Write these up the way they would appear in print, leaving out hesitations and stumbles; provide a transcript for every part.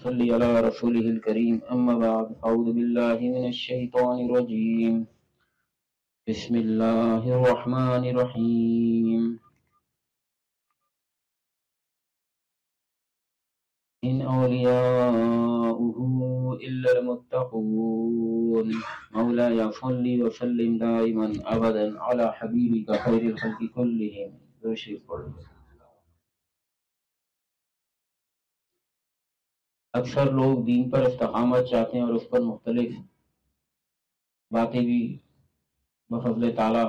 صل على رسوله الكريم أما بعد أعوذ بالله من الشيطان الرجيم بسم الله الرحمن الرحيم إن أولياؤه إلا المتقون مولاي صل وسلم دائما أبدا على حبيبك خير الخلق كلهم. اکثر لوگ دین پر استقامت چاہتے ہیں اور اس پر مختلف باتیں بھی بفضل تعالیٰ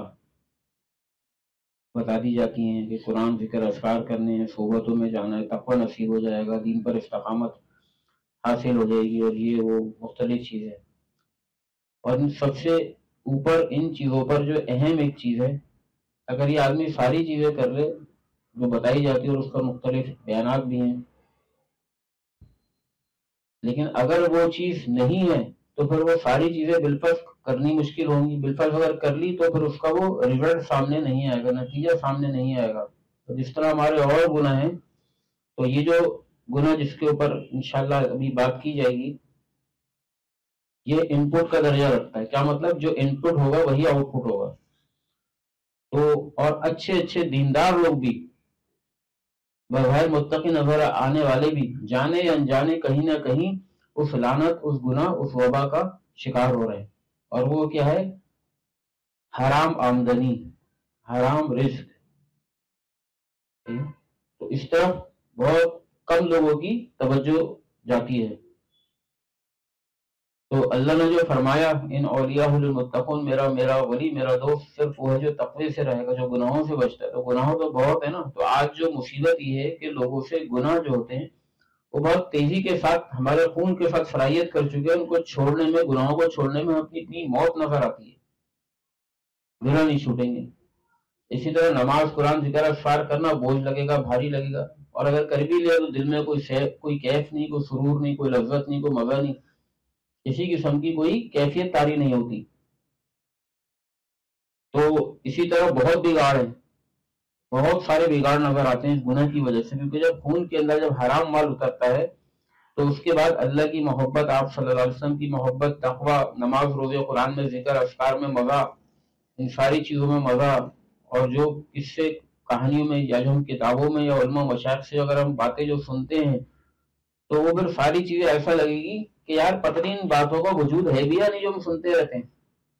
بتا دی جاتی ہیں کہ قرآن ذکر اذکار کرنے ہیں، صحبتوں میں جانا ہے، تقوی نصیب ہو جائے گا، دین پر استقامت حاصل ہو جائے گی، اور یہ وہ مختلف چیز ہے. اور ان سب سے اوپر ان چیزوں پر جو اہم ایک چیز ہے، اگر یہ آدمی ساری چیزیں کر لے جو بتائی جاتی ہے اور اس پر مختلف بیانات بھی ہیں، لیکن اگر وہ چیز نہیں ہے تو پھر وہ ساری چیزیں بالفرض کرنی مشکل ہوں گی. بالفرض اگر کر لی تو پھر اس کا وہ ریزلٹ سامنے نہیں آئے گا، نتیجہ سامنے نہیں آئے گا. تو جس طرح ہمارے اور گناہ ہیں، تو یہ جو گناہ جس کے اوپر انشاءاللہ ابھی بات کی جائے گی، یہ ان پٹ کا درجہ رکھتا ہے. کیا مطلب؟ جو ان پٹ ہوگا وہی آؤٹ پٹ ہوگا. تو اور اچھے اچھے دیندار لوگ بھی، بظاہر متقی نظر آنے والے بھی، جانے یا انجانے کہیں نہ کہیں اس لعنت، اس گناہ، اس وبا کا شکار ہو رہے ہیں. اور وہ کیا ہے؟ حرام آمدنی، حرام رزق. تو اس طرف بہت کم لوگوں کی توجہ جاتی ہے. تو اللہ نے جو فرمایا ان اولیاء المتقون، میرا ولی، میرا دوست صرف وہ ہے جو تقوی سے رہے گا، جو گناہوں سے بچتا ہے. تو گناہوں تو بہت ہے نا. تو آج جو مصیبت یہ ہے کہ لوگوں سے گناہ جو ہوتے ہیں وہ بہت تیزی کے ساتھ ہمارے خون کے ساتھ صلاحیت کر چکے ہیں. ان کو چھوڑنے میں، گناہوں کو چھوڑنے میں اپنی موت نظر آتی ہے. گناہ نہیں چھوٹیں گے. اسی طرح نماز، قرآن، ذکر اذکار کرنا بوجھ لگے گا، بھاری لگے گا. اور اگر کر بھی لیا تو دل میں کوئی کیف نہیں، کوئی سرور نہیں، کوئی لذت نہیں، کوئی مزہ نہیں، کسی قسم کی کوئی کیفیت طاری نہیں ہوتی. تو اسی طرح بہت بگاڑ ہے، بہت سارے بگاڑ نظر آتے ہیں اس گناہ کی وجہ سے. کیونکہ جب خون کے اندر جب حرام مال اترتا ہے تو اس کے بعد اللہ کی محبت، آپ صلی اللہ علیہ وسلم کی محبت، تقوی، نماز، روزے، قرآن میں ذکر اذکار میں مزہ، ان ساری چیزوں میں مزہ، اور جو اس سے کہانیوں میں یا جو ہم کتابوں میں یا علماء مشائخ سے اگر ہم باتیں جو سنتے ہیں تو وہ پھر ساری چیزیں ایسا لگے گی کہ یار پتہ نہیں ان باتوں کا وجود ہے بھی یا نہیں جو ہم سنتے رہتے ہیں.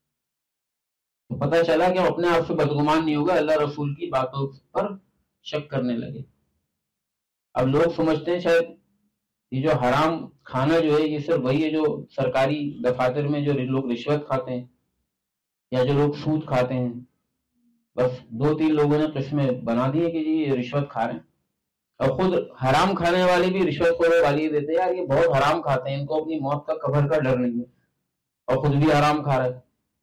تو پتہ چلا کہ ہم اپنے آپ سے بدگمان نہیں ہوگا، اللہ رسول کی باتوں پر شک کرنے لگے. اب لوگ سمجھتے ہیں شاید یہ جو حرام کھانا جو ہے یہ صرف وہی ہے جو سرکاری دفاتر میں جو لوگ رشوت کھاتے ہیں یا جو لوگ سود کھاتے ہیں. بس 2-3 لوگوں نے قسمیں بنا دی ہے کہ جی یہ رشوت کھا رہے ہیں، اور خود حرام کھانے والے بھی رشوت کو گالی دیتے ہیں، یار یہ بہت حرام کھاتے ہیں، ان کو اپنی موت کا قبر کا ڈر نہیں ہے، اور خود بھی حرام کھا رہے ہیں.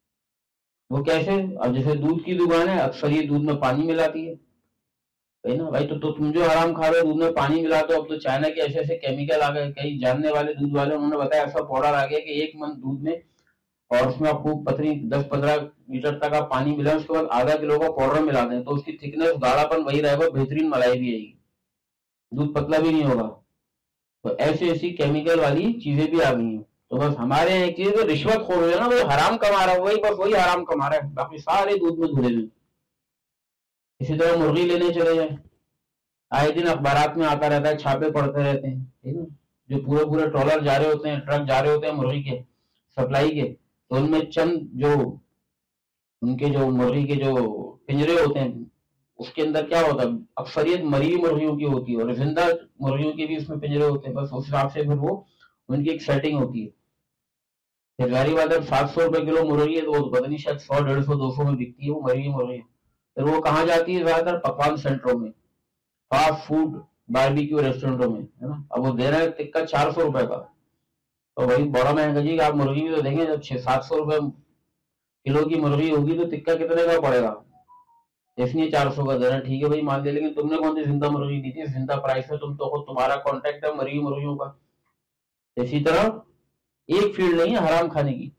وہ کیسے؟ اب جیسے دودھ کی دکان ہے، اکثر یہ دودھ میں پانی ملاتی ہے نا بھائی. تو تم جو حرام کھا رہے ہو دودھ میں پانی ملا دو. اب تو چائنا کے ایسے ایسے کیمیکل آ گئے، کئی جاننے والے دودھ والے انہوں نے بتایا ایسا پاؤڈر آ گیا کہ 1 من دودھ میں، اور اس میں آپ کو پتلی 10-15 لیٹر تک آپ پانی ملا، اس کے بعد ½ کلو کا پاؤڈر ملا دیں تو اس کی تھکنس، گاڑھا پن وہی رہے گا، بہترین ملائی بھی آئے گی، دودھ پتلا بھی نہیں ہوگا. تو ایسی کیمیکل والی چیزیں بھی آ گئی ہیں. تو بس ہمارے یہاں ایک چیز رشوت خور ہے نا، وہ حرام کما رہا ہے، وہی حرام کما رہا ہے، باقی سارے دودھ میں دھلے ہوئے. اسی طرح مرغی لینے چلے جائیں، آئے دن اخبارات میں آتا رہتا ہے، چھاپے پڑتے رہتے ہیں، ٹھیک ہے، جو پورے ٹرالر جا رہے ہوتے ہیں، ٹرک جا رہے ہوتے ہیں مرغی کے سپلائی کے، تو ان میں چند جو ان کے جو مرغی کے جو پنجرے ہوتے ہیں اس کے اندر کیا ہوتا ہے، اکثریت مری مرغیوں کی ہوتی ہے، اور زندہ مرغیوں کے بھی اس میں پنجرے ہوتے ہیں. بس اس حساب سے پھر وہ ان کی ایک سیٹنگ ہوتی ہے. پھر ظاہری بات ہے 700 روپے کلو مرغی ہے تو وہ پتہ نہیں شاید 100, 150, 200 میں بکتی ہے وہ مری مرغی. پھر وہ کہاں جاتی ہے؟ زیادہ تر پکوان سینٹروں میں، فاسٹ فوڈ باربیکیو ریسٹورینٹوں میں، ہے نا. اب وہ دے رہے ہیں ٹکا 400 روپے کا، تو وہی بڑا مہنگا جی. آپ مرغی بھی تو دیں گے، جب 600-700 روپے کلو کی مرغی ہوگی تو ٹکا کتنے کا پڑے گا؟ اس لیے 400 کا دے رہا ہے. ٹھیک ہے بھائی مان لے، لیکن تم نے کون سی زندہ مرغی دی تھی؟ زندہ پرائس میں تم تو خود تمہارا کانٹیکٹ ہے مری مرغیوں کا. اسی طرح ایک فیلڈ نہیں ہے حرام کھانے کی.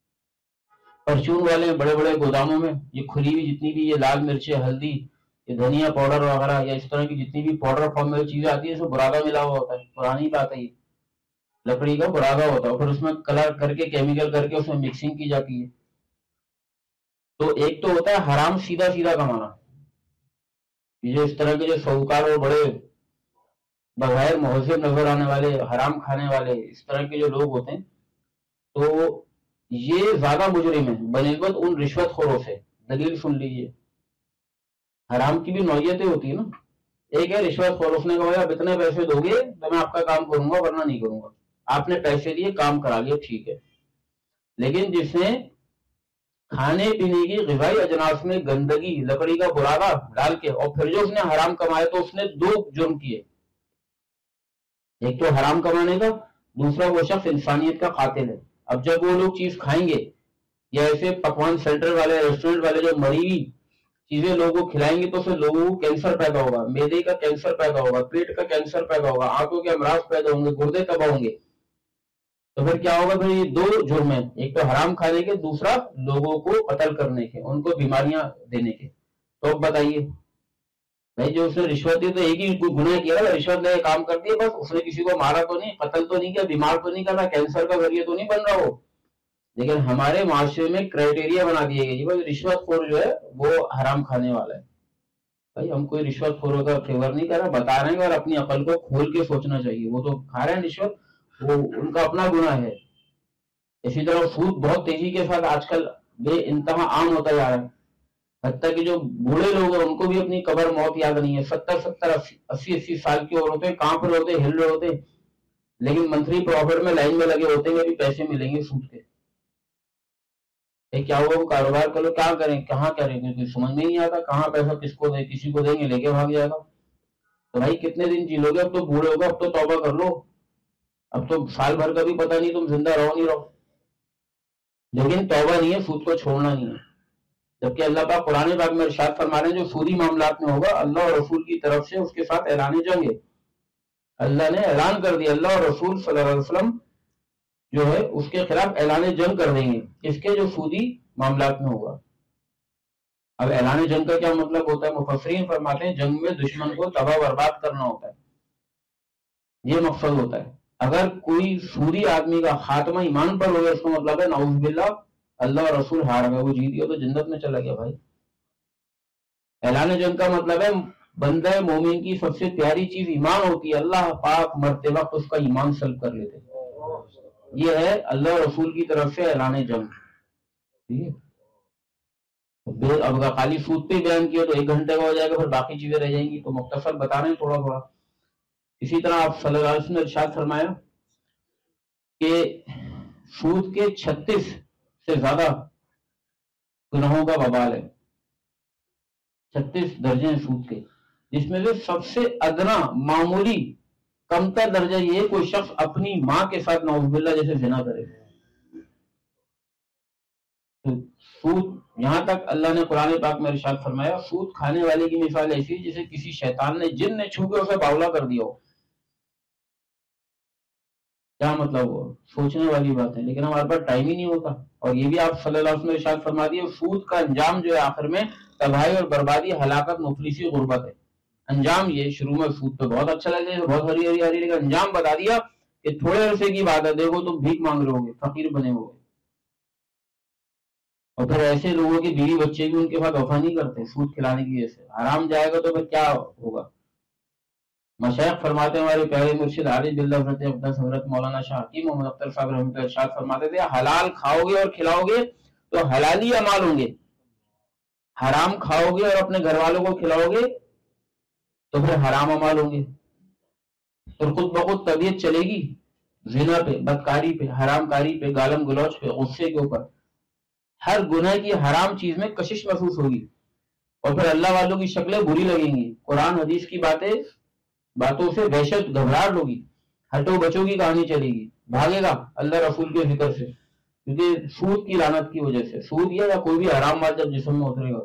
پرچون والے بڑے بڑے گوداموں میں یہ کھلی ہوئی جتنی بھی یہ لال مرچیں، ہلدی، یہ دھنیا پاؤڈر وغیرہ یا اس طرح کی جتنی بھی پاؤڈر فارم میں چیزیں آتی ہیں، اس میں برادہ ملا ہوا ہوتا ہے. پرانی بات ہے یہ. لکڑی کا برادا ہوتا ہے، پھر اس میں کلر کر کے کیمیکل کر کے اس میں مکسنگ کی جاتی ہے. تو ایک تو ہوتا ہے حرام سیدھا سیدھا کمانا، یہ جو اس طرح کے جو شاہوکار اور بڑے بغیر مہذب نظر آنے والے حرام کھانے والے اس طرح کے جو لوگ ہوتے ہیں، تو یہ زیادہ مجرم ہیں بنسبت ان رشوت خوروں سے. دلیل سن لیجیے. حرام کی بھی نوعیتیں ہوتی ہیں نا. ایک ہے رشوت خور، اس نے کہا آپ اتنے پیسے دو گے تو میں آپ کا کام کروں گا ورنہ نہیں کروں گا. آپ نے پیسے دیے، کام کرا لیا، ٹھیک ہے. لیکن جس نے کھانے پینے کی غذائی اجناس میں گندگی لکڑی کا برادا ڈال کے اور پھر جو اس نے حرام کمایا، تو اس نے دو جرم کیے. ایک تو حرام کمانے کا، دوسرا وہ شخص انسانیت کا قاتل ہے. اب جب وہ لوگ چیز کھائیں گے یا ایسے پکوان سینٹر والے ریسٹورینٹ والے جو مری ہوئی چیزیں لوگوں کو کھلائیں گے تو اسے لوگوں کو کینسر پیدا ہوگا، میدے کا کینسر پیدا ہوگا، پیٹ کا کینسر پیدا ہوگا، آنکھوں کے امراض پیدا ہوں گے، گردے تباہ ہوں گے. تو پھر کیا ہوگا؟ پھر یہ دو جرم ہیں، ایک تو حرام کھانے کے، دوسرا لوگوں کو قتل کرنے کے، ان کو بیماریاں دینے کے. تو اب بتائیے بھائی، جو اس نے رشوت دی تو ایک ہی گناہ کیا، رشوت لے کے کام کر دیا بس. اس نے کسی کو مارا تو نہیں، قتل تو نہیں کیا، بیمار تو نہیں کرنا، کینسر کا ذریعہ تو نہیں بن رہا وہ. لیکن ہمارے معاشرے میں کرائٹیریا بنا دیے گئے جی بھائی رشوت خور جو ہے وہ حرام کھانے والا ہے. بھائی ہم کوئی رشوت خوروں کا فیور نہیں کر رہا، بتا رہے ہیں اور اپنی عقل کو کھول کے سوچنا چاہیے. وہ تو کھا رہے ہیں رشوت، وہ ان کا اپنا گناہ ہے. اسی طرح سود بہت تیزی کے ساتھ آج کل بے انتہا عام ہوتا جا رہا ہے. حتیٰ کہ جو بوڑھے لوگ ہیں ان کو بھی اپنی قبر موت یاد نہیں ہے. 70 80 سال کی عورتیں کانپ رہے ہوتے، ہل رہے ہوتے، لیکن منتھلی پروفٹ میں لائن میں لگے ہوتے ہیں کہ پیسے ملیں گے سود کے. کیا ہوا؟ وہ کاروبار کرو، کیا کریں، کہاں کریں، کیونکہ سمجھ میں نہیں آتا کہاں پیسہ کس کو دیں، کسی کو دیں گے لے کے بھاگ جائے گا. تو بھائی کتنے دن جی لو گے؟ اب تو بوڑھے ہو گئے، اب تو توبہ کر لو. اب تو سال بھر کا بھی پتہ نہیں تم زندہ رہو نہیں رہو. لیکن توبہ نہیں ہے، سود کو چھوڑنا نہیں ہے. جبکہ اللہ پاک قرآن پاک میں ارشاد فرما رہے ہیں جو سودی معاملات میں ہوگا اللہ اور رسول کی طرف سے اس کے ساتھ اعلان جنگ ہے. اللہ نے اعلان کر دیا، اللہ اور رسول صلی اللہ علیہ وسلم جو ہے اس کے خلاف اعلان جنگ کر دیں گے اس کے جو سودی معاملات میں ہوگا. اب اعلان جنگ کا کیا مطلب ہوتا ہے؟ مفسرین فرماتے ہیں جنگ میں دشمن کو تباہ برباد کرنا ہوتا ہے، یہ مقصد ہوتا ہے. اگر کوئی سودی آدمی کا خاتمہ ایمان پر ہو گیا اس کا مطلب ہے نعوذ باللہ اللہ اور رسول ہار گئے، وہ جیت گیا تو جنت میں چلا گیا. بھائی اعلان جنگ کا مطلب ہے بندہ مومن کی سب سے پیاری چیز ایمان ہوتی ہے، اللہ پاک مرتے وقت اس کا ایمان سلب کر لیتے. یہ ہے اللہ اور رسول کی طرف سے اعلان جنگ. ٹھیک ہے. اب اگر خالی سود پہ بیان کیا تو 1 گھنٹے کا ہو جائے گا، پھر باقی چیزیں رہ جائیں گی، تو مختصر بتا رہے ہیں تھوڑا تھوڑا. اسی طرح آپ صلی اللہ علیہ وسلم نے ارشاد فرمایا کہ سود کے 36 سے زیادہ گناہوں کا وبال ہے. 36 درجے ہیں سود کے، جس میں سے سب سے ادنا معمولی کمتر درجہ یہ کوئی شخص اپنی ماں کے ساتھ نعوذ باللہ جیسے زنا کرے. سود یہاں تک اللہ نے قرآن پاک میں ارشاد فرمایا سود کھانے والے کی مثال ایسی جسے کسی شیطان نے جن نے چھو کے اسے باولا کر دیا ہو. کیا مطلب ہوا؟ سوچنے والی بات ہے، لیکن ہمارے پاس ٹائم ہی نہیں ہوتا. اور یہ بھی آپ صلی اللہ علیہ وسلم نے ارشاد فرما دیا سود کا انجام جو ہے آخر میں تباہی اور بربادی، ہلاکت، مفلسی، غربت ہے. انجام یہ شروع میں سود پہ بہت اچھا لگے، بہت ہری ہری ہری، لیکن انجام بتا دیا کہ تھوڑے عرصے کی بات ہے، دیکھو تم بھیک مانگ رہے ہوگے، فقیر بنے ہوگے. اور پھر ایسے لوگوں کی بیوی بچے بھی ان کے ساتھ وفا نہیں کرتے سود کھلانے کی وجہ سے. حرام جائے گا تو پھر کیا ہوگا؟ مشائخ فرماتے ہیں، ہمارے پہلے مرشد عارف باللہ حضرت مولانا شاہ حکیم محمد اختر صاحب رحمۃ اللہ ارشاد فرماتے تھے حلال کھاؤ گے اور کھلاؤ گے تو حلالی اعمال ہوں گے، حرام کھاؤ گے اور اپنے گھر والوں کو کھلاؤ گے تو پھر حرام اعمال ہوں گے. اور خود بخود طبیعت چلے گی زنا پہ، بدکاری پہ، حرام کاری پہ، گالم گلوچ پہ، غصے کے اوپر. ہر گناہ کی حرام چیز میں کشش محسوس ہوگی اور پھر اللہ والوں کی شکلیں بری لگیں گی. قرآن حدیث کی باتوں سے وحشت گھبراہٹ ہوگی، ہٹو بچوں کی کہانی چلے گی، بھاگے گا اللہ رسول کے ذکر سے، کیونکہ سود کی لعنت کی وجہ سے. سود یا کوئی بھی حرام مال جب جسم میں اترے گا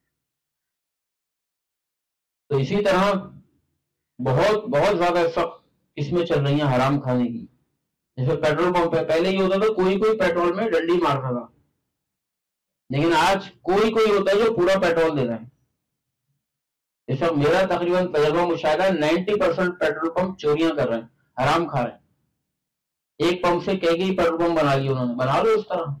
تو اسی طرح بہت بہت زیادہ سخت قسمیں چل رہی ہیں حرام کھانے کی. جیسے پیٹرول پمپ پہ پہلے یہ ہوتا تھا کوئی پیٹرول میں ڈنڈی مارتا تھا، لیکن آج کوئی ہوتا ہے جو پورا پیٹرول دے رہا ہے. اس وقت میرا تقریباً تجربہ مشاہدہ 90% پیٹرول پمپ چوریاں کر رہے ہیں، حرام کھا رہے ہیں. ایک پمپ سے کئی پیٹرول پمپ بنا لیے انہوں نے. بنا لو اس طرح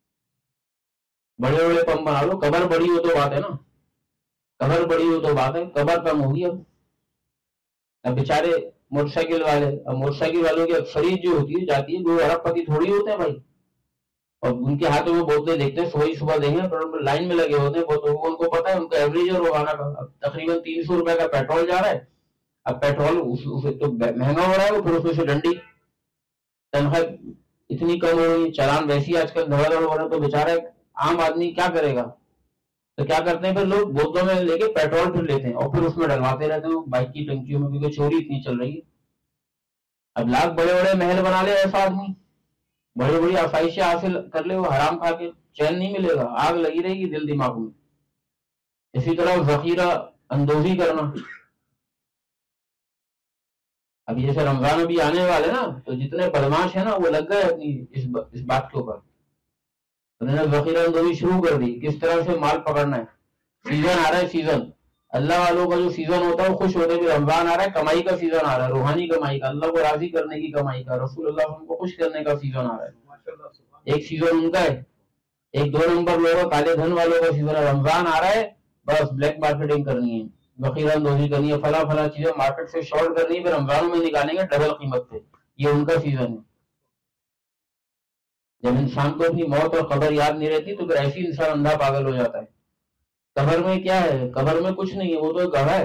بڑے بڑے پمپ بنا لو. قبر بڑی ہو تو بات ہے نا, قبر بڑی ہو تو بات ہے, قبر کم ہوگی. اب بیچارے موٹر سائیکل والے, اب موٹر سائیکل والوں کی اکثریت جو ہوتی ہے جاتی ہے, وہ ارب پتی تھوڑی ہوتے ہیں بھائی, اور ان کے ہاتھوں میں بوتلیں دیکھتے ہیں, صبح دیکھیں لائن میں لگے ہوتے ہیں, ان کو پتا ہے ان کا ایوریج اور روزانہ کا تقریباً 300 روپے کا پیٹرول جا رہا ہے. اب پیٹرول تو مہنگا ہو رہا ہے, وہ پھر اس میں سے ڈنڈی تنخواہ اتنی کم ہو رہی, چالان ویسی آج کل دھڑا دھڑ ہو رہا ہے, تو بیچارہ عام آدمی کیا کرے گا؟ تو کیا کرتے ہیں پھر لوگ بوتلوں میں لے کے پیٹرول پھر لیتے ہیں اور پھر اس میں ڈلواتے رہتے ہیں بائک کی ٹنکیوں میں, کیونکہ چوری اتنی چل رہی ہے. اب لاکھ بڑے بڑے محل بنا لے ایسا آدمی, بڑی بڑی آسائشیں حاصل کر لے, وہ حرام کھا کے چین نہیں ملے گا, آگ لگی رہے گی دل دماغ میں. اسی طرح ذخیرہ اندوزی کرنا. اب جیسے رمضان ابھی آنے والے نا, تو جتنے بدماش ہیں نا وہ لگ گئے اپنی اس بات کے اوپر, انہوں نے ذخیرہ اندوزی شروع کر دی, کس طرح سے مال پکڑنا ہے. سیزن آ رہا ہے, سیزن اللہ والوں کا جو سیزن ہوتا ہے وہ خوش ہوتے ہیں کہ رمضان آ رہا ہے, کمائی کا سیزن آ رہا ہے, روحانی کمائی کا, اللہ کو راضی کرنے کی کمائی کا, رسول اللہ صلی اللہ علیہ وسلم کو خوش کرنے کا سیزن آ رہا ہے. ایک سیزن ان کا ہے. ایک 2 نمبر لوگوں کالے دھن والوں کا سیزن ہے, رمضان آ رہا ہے بس بلیک مارکیٹنگ کرنی ہے, ذخیرہ اندوزی کرنی ہے, فلاں چیزیں مارکیٹ سے شارٹ کرنی ہے, پھر رمضانوں میں نکالیں گے ڈبل قیمت پہ. یہ ان کا سیزن ہے. جب انسان کو اپنی موت اور قبر یاد نہیں رہتی تو پھر ایسی انسان اندھا پاگل ہو جاتا ہے. قبر میں کیا ہے؟ قبر میں کچھ نہیں ہے, وہ تو گڑھا ہے.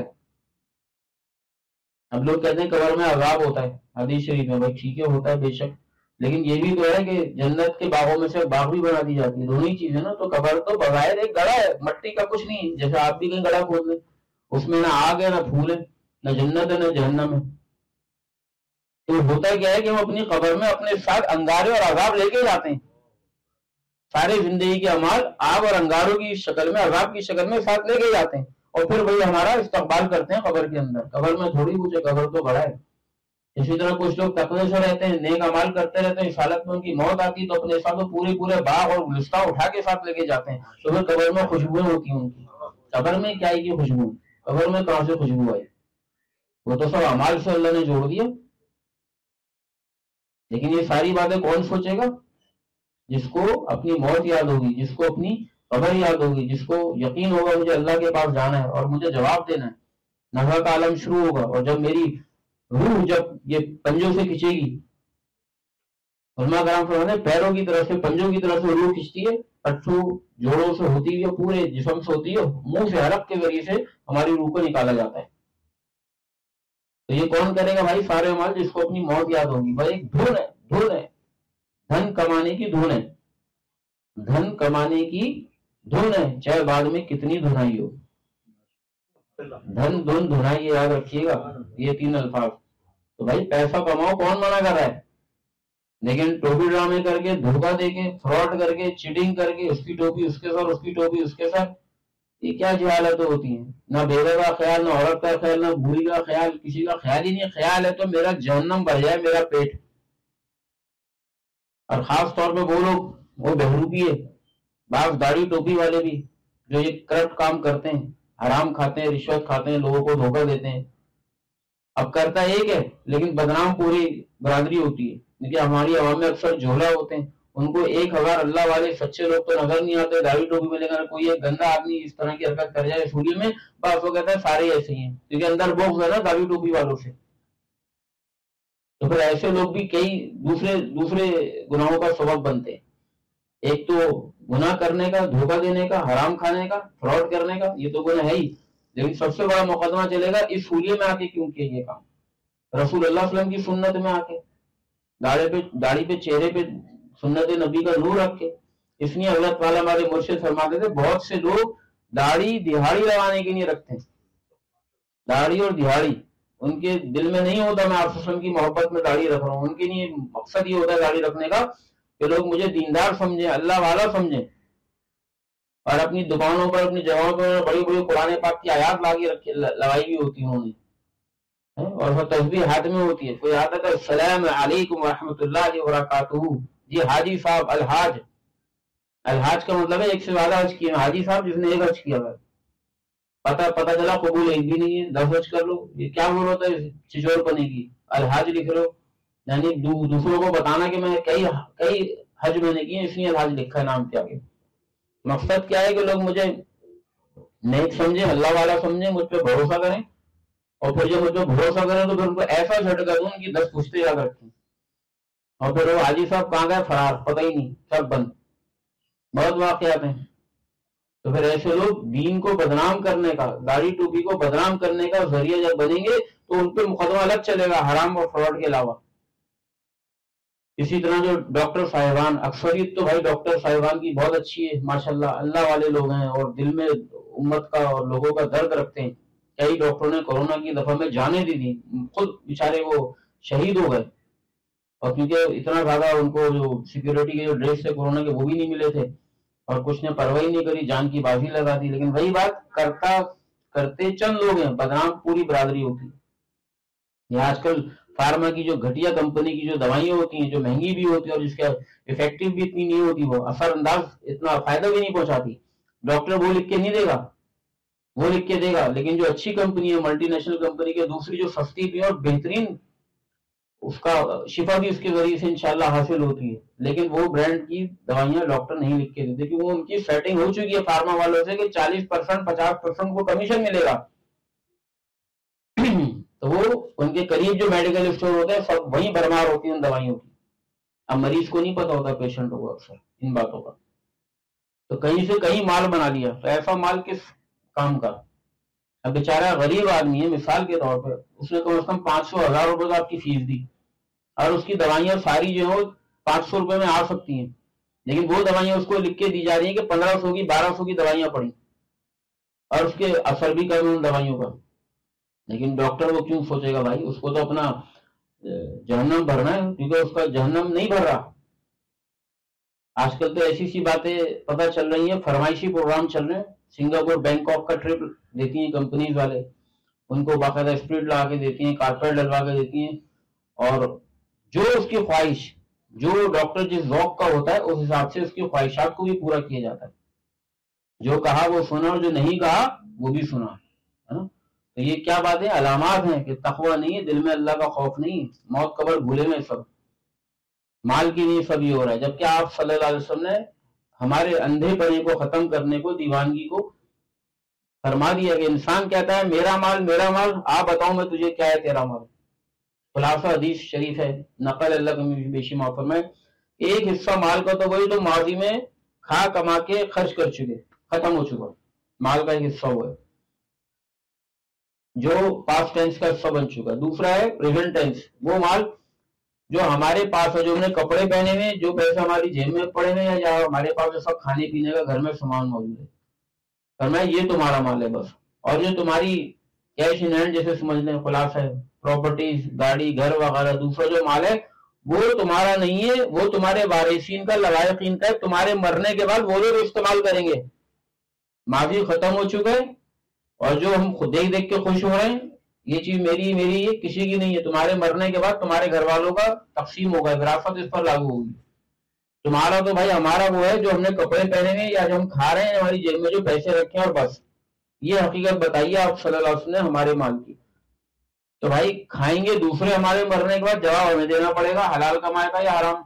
اب لوگ کہتے ہیں قبر میں عذاب ہوتا ہے, حدیث شریف میں, بھائی ٹھیک ہے ہوتا ہے بے شک, لیکن یہ بھی تو ہے کہ جنت کے باغوں میں سے باغ بھی بنا دی جاتی ہے, دونوں ہی چیزیں نا. تو قبر تو بغیر ایک گڑھا ہے, مٹی کا کچھ نہیں, جیسے آپ بھی کہیں گڑھا کھود لیں, اس میں نہ آگ ہے نہ پھول ہے, نہ جنت ہے نہ جہنم ہے. تو ہوتا کیا ہے کہ ہم اپنی قبر میں اپنے ساتھ انگارے اور عذاب لے کے جاتے ہیں. سارے زندگی کے اعمال آگ اور انگاروں کی شکل میں, عذاب کی شکل میں ساتھ لے کے جاتے ہیں, اور پھر وہی ہمارا استقبال کرتے ہیں قبر کے اندر. قبر میں تھوڑی کچھ ہے, قبر تو بڑا ہے. اسی طرح کچھ لوگ تقوی سے رہتے ہیں, نیک اعمال کرتے رہتے ہیں, اس حالت میں ان کی موت آتی تو اپنے ساتھ پورے باغ اور گلستہ اٹھا کے ساتھ لے کے جاتے ہیں. تو پھر قبر میں خوشبوئیں ہوتی ہیں ان کی. قبر میں کیا ہے کی خوشبو؟ قبر میں کہاں سے خوشبو آئی؟ وہ تو سب اعمال سے اللہ نے جوڑ دیا. لیکن یہ ساری باتیں کون سوچے گا؟ جس کو اپنی موت یاد ہوگی, جس کو اپنی قبر یاد ہوگی, جس کو یقین ہوگا مجھے اللہ کے پاس جانا ہے اور مجھے جواب دینا ہے. نفع کا عالم شروع ہوگا, اور جب میری روح جب یہ پنجوں سے کھینچے گی, علماء کرام فرماتے ہیں پیروں کی طرف سے, پنجوں کی طرف سے روح کھینچتی ہے, پٹھوں جوڑوں سے ہوتی ہے, پورے جسم سے ہوتی ہے, منہ سے حلق کے ذریعے سے ہماری روح کو نکالا جاتا ہے. تو یہ کون کرے گا بھائی سارے اعمال؟ جس کو اپنی موت یاد ہوگی. بھائی ایک دھن ہے, دھن کمانے کی دھن ہے, دھن کمانے کی دھن ہے, چاہے بعد میں کتنی دھنائی ہو. دھن دھن دھنائی, یاد رکھیے گا یہ 3 الفاظ. تو بھائی پیسہ کماؤ, کون منع کر رہا ہے؟ لیکن ٹوپی ڈرامے کر کے, دھوکہ دے کے, فراڈ کر کے, چیٹنگ کر کے, اس کی ٹوپی اس کے ساتھ, اس کی ٹوپی اس کے ساتھ, یہ کیا جہالتیں ہوتی ہیں؟ نہ بیوے کا خیال, نہ عورت کا خیال, نہ بوڑھی کا خیال, کسی کا خیال ہی نہیں. خیال ہے تو میرا جہنم بھر جائے میرا پیٹ. اور خاص طور پہ وہ لوگ, وہ بہروپی ہے, بعض داڑھی ٹوپی والے بھی جو یہ کرپٹ کام کرتے ہیں, حرام کھاتے ہیں, رشوت کھاتے ہیں, لوگوں کو دھوکہ دیتے ہیں. اب کرتا ایک ہے لیکن بدنام پوری برادری ہوتی ہے. کیونکہ ہماری عوام میں اکثر جھولا ہوتے ہیں, ان کو 1000 اللہ والے سچے لوگ تو نظر نہیں آتے. داڑھی ٹوپی میں لے کر کوئی ایک گندا آدمی اس طرح کی حرکت کر جائے سولی میں, بس وہ کہتا ہے سارے ایسے ہی ہیں, کیونکہ اندر بغض ہے نا داڑھی ٹوپی والوں سے. تو پھر ایسے لوگ بھی کئی دوسرے گناہوں کا سبب بنتے ہیں. ایک تو گناہ کرنے کا, دھوکہ دینے کا, حرام کھانے کا, فراڈ کرنے کا, یہ تو گناہ ہے ہی. لیکن سب سے بڑا مقدمہ چلے گا اس سولیے میں آ کے کیوں کیا یہ کام. رسول اللہ صلی اللہ علیہ وسلم کی سنت میں آ کے, داڑھی پہ, چہرے پہ سنت نبی کا نور رکھ کے. اس لیے حضرت والا ہمارے مرشد فرماتے تھے بہت سے لوگ داڑھی دہاڑی لگانے کے لیے رکھتے ہیں. داڑھی اور دہاڑی ان کے دل میں نہیں ہوتا میں آپ وسلم کی محبت میں داڑھی رکھ رہا ہوں. ان کے لیے مقصد یہ ہوتا ہے داڑھی رکھنے کا کہ لوگ مجھے دیندار سمجھیں, اللہ والا سمجھیں. اور اپنی دکانوں پر, اپنی جگہوں پر بڑی بڑی قرآن پاک کی آیات لگائی ہوئی ہوتی انہوں نے, اور وہ تسبیح ہاتھ میں ہوتی ہے. کوئی آتا تھا السلام علیکم ورحمۃ اللہ وبرکاتہ, جی حاجی صاحب, الحاج کا مطلب ہے ایک سے زیادہ حج کیا. حاجی صاحب جس نے ایک حج کیا ہے, پتا چلا قبول ایک بھی نہیں ہے, 10 حج کر لو. یہ کیا ضرورت ہے چچور پنے کی؟ الحاج لکھ لو, یعنی دوسروں کو بتانا کہ میں کئی حج میں نے کیے، اس لیے حج لکھا ہے نام کے آگے. مقصد کیا ہے کہ لوگ مجھے نیک سمجھیں، اللہ والا سمجھیں، مجھ پہ بھروسہ کریں، اور پھر جب مجھ پہ بھروسہ کریں تو پھر ان کو ایسا جھٹکا دوں ان کی 10 پوچھتے یاد رکھیں، اور پھر وہ حاجی صاحب کہاں گئے، فرار، پتہ ہی نہیں، سب بند. بہت واقعات ہیں. تو پھر ایسے لوگ دین کو بدنام کرنے کا، داڑھی ٹوپی کو بدنام کرنے کا ذریعہ جب بنیں گے تو ان پہ مقدمہ الگ چلے گا، حرام اور فراڈ کے علاوہ. اسی طرح جو ڈاکٹر صاحبان، اکثریت تو بھائی ڈاکٹر صاحبان کی بہت اچھی ہے ماشاءاللہ، اللہ والے لوگ ہیں اور دل میں امت کا اور لوگوں کا درد رکھتے ہیں. کئی ڈاکٹروں نے کورونا کی دفعہ میں جانیں دی تھی، خود بیچارے وہ شہید ہو گئے، اور کیونکہ اتنا زیادہ ان کو جو سیکورٹی کے جو ڈریس تھے کورونا کے وہ بھی نہیں ملے تھے، اور کچھ نے پرواہی نہیں کری، جان کی بازی لگا دی. لیکن وہی بات کرتے چند لوگ ہیں، بدنام پوری برادری ہوتی ہے. یہ آج کل فارما کی جو گھٹیا کمپنی کی جو دوائیاں ہوتی ہیں، جو مہنگی بھی ہوتی ہے اور جس کا افیکٹو بھی اتنی نہیں ہوتی، وہ اثر انداز اتنا فائدہ بھی نہیں پہنچاتی. ڈاکٹر وہ لکھ کے نہیں دے گا، وہ لکھ کے دے گا، لیکن جو اچھی کمپنی ہے، ملٹی نیشنل کمپنی کے دوسری جو سستی بھی اور بہترین، اس کا شفا بھی اس کے ذریعے سے انشاءاللہ حاصل ہوتی ہے. لیکن وہ برانڈ کی دوائیاں ڈاکٹر نہیں لکھ کے دیتے، کیونکہ وہ ان کی سیٹنگ ہو چکی ہے فارما والوں سے کہ 40% 50% کو کمیشن ملے گا. تو وہ ان کے قریب جو میڈیکل اسٹور ہوتے ہیں سب وہیں برمار ہوتی ہیں ان دوائیوں کی. اب مریض کو نہیں پتا ہوتا، پیشنٹ کو اکثر ان باتوں کا، تو کہیں سے کہیں مال بنا لیا. تو ایسا مال کس کام کا؟ اب بیچارہ غریب آدمی ہے، مثال کے طور پہ اس نے کم از کم 500 1000 روپے کا آپ کی فیس دی، اور اس کی دوائیاں ساری جو ہے 500 روپے میں آ سکتی ہیں، لیکن وہ دوائیاں اس کو لکھ کے دی جا رہی ہیں کہ 1500 کی 1200 کی دوائیاں پڑی، اور اس کے اثر بھی کم ہے ان دوائیوں کا. لیکن ڈاکٹر وہ کیوں سوچے گا بھائی، اس کو تو اپنا جہنم بھرنا ہے، کیونکہ اس کا جہنم نہیں بھر رہا. آج کل تو ایسی سی باتیں پتہ چل رہی ہیں، فرمائشی پروگرام چل رہے ہیں. سنگاپور بینکاک کا ٹرپ دیتی ہیں کمپنیز والے، ان کو باقاعدہ اسپرٹ لگا کے دیتی ہیں، کارپیٹ ڈلوا کے دیتی ہیں، اور جو اس کی خواہش، جو ڈاکٹر جس ذوق کا ہوتا ہے اس حساب سے اس کی خواہشات کو بھی پورا کیا جاتا ہے. جو کہا وہ سنا، اور جو نہیں کہا وہ بھی سنا. تو یہ کیا بات ہے، علامات ہیں کہ تقوی نہیں ہے دل میں، اللہ کا خوف نہیں، موت قبر بھولے میں سب، مال کی نہیں سب یہ ہو رہا ہے. جبکہ آپ صلی اللہ علیہ وسلم نے ہمارے اندھے پنے کو ختم کرنے کو، دیوانگی کو فرما دیا کہ انسان کہتا ہے میرا مال میرا مال، آپ بتاؤ میں تجھے کیا ہے تیرا مال. خلاصہ حدیث شریف ہے، نقل اللہ کا بیشی معاف میں، ایک حصہ مال کا تو وہی جو ماضی میں کھا کما کے خرچ کر چکے، ختم ہو چکا، مال کا ایک حصہ ہوا ہے جو پاسٹ ٹینس کا حصہ بن چکا. دوسرا ہے پریزنٹ ٹینس، وہ مال جو ہمارے پاس ہے، جو ہم نے کپڑے پہنے ہوئے، جو پیسے ہماری جیب میں پڑے ہوئے ہیں، یا ہمارے پاس جو سب کھانے پینے کا گھر میں سامان موجود ہے، فرمایا یہ تمہارا مال ہے بس. اور جو تمہاری کیش ان ہینڈ جیسے سمجھ لیں، خلاصہ ہے پراپرٹیز، گاڑی گھر وغیرہ، دوسرا جو مال ہے وہ تمہارا نہیں ہے، وہ تمہارے وارثین کا، لوائقین کا ہے. تمہارے مرنے کے بعد وہ لوگ استعمال کریں گے. ماضی ختم ہو چکا ہے، اور جو ہم خود دیکھ دیکھ کے خوش ہو رہے ہیں یہ چیز میری میری یہ کسی کی نہیں ہے. تمہارے مرنے کے بعد تمہارے گھر والوں کا تقسیم ہوگا، وراثت اس پر لاگو ہوگی. تمہارا تو بھائی ہمارا وہ ہے جو ہم نے کپڑے پہنے ہوئے یا جو ہم کھا رہے ہیں، ہماری جیب میں جو پیسے رکھے ہیں، اور بس. یہ حقیقت بتائیے آپ صلی اللہ علیہ وسلم نے ہمارے مال کی. تو بھائی کھائیں گے دوسرے ہمارے مرنے کے بعد، جواب ہمیں دینا پڑے گا، حلال کمائے کا یا حرام.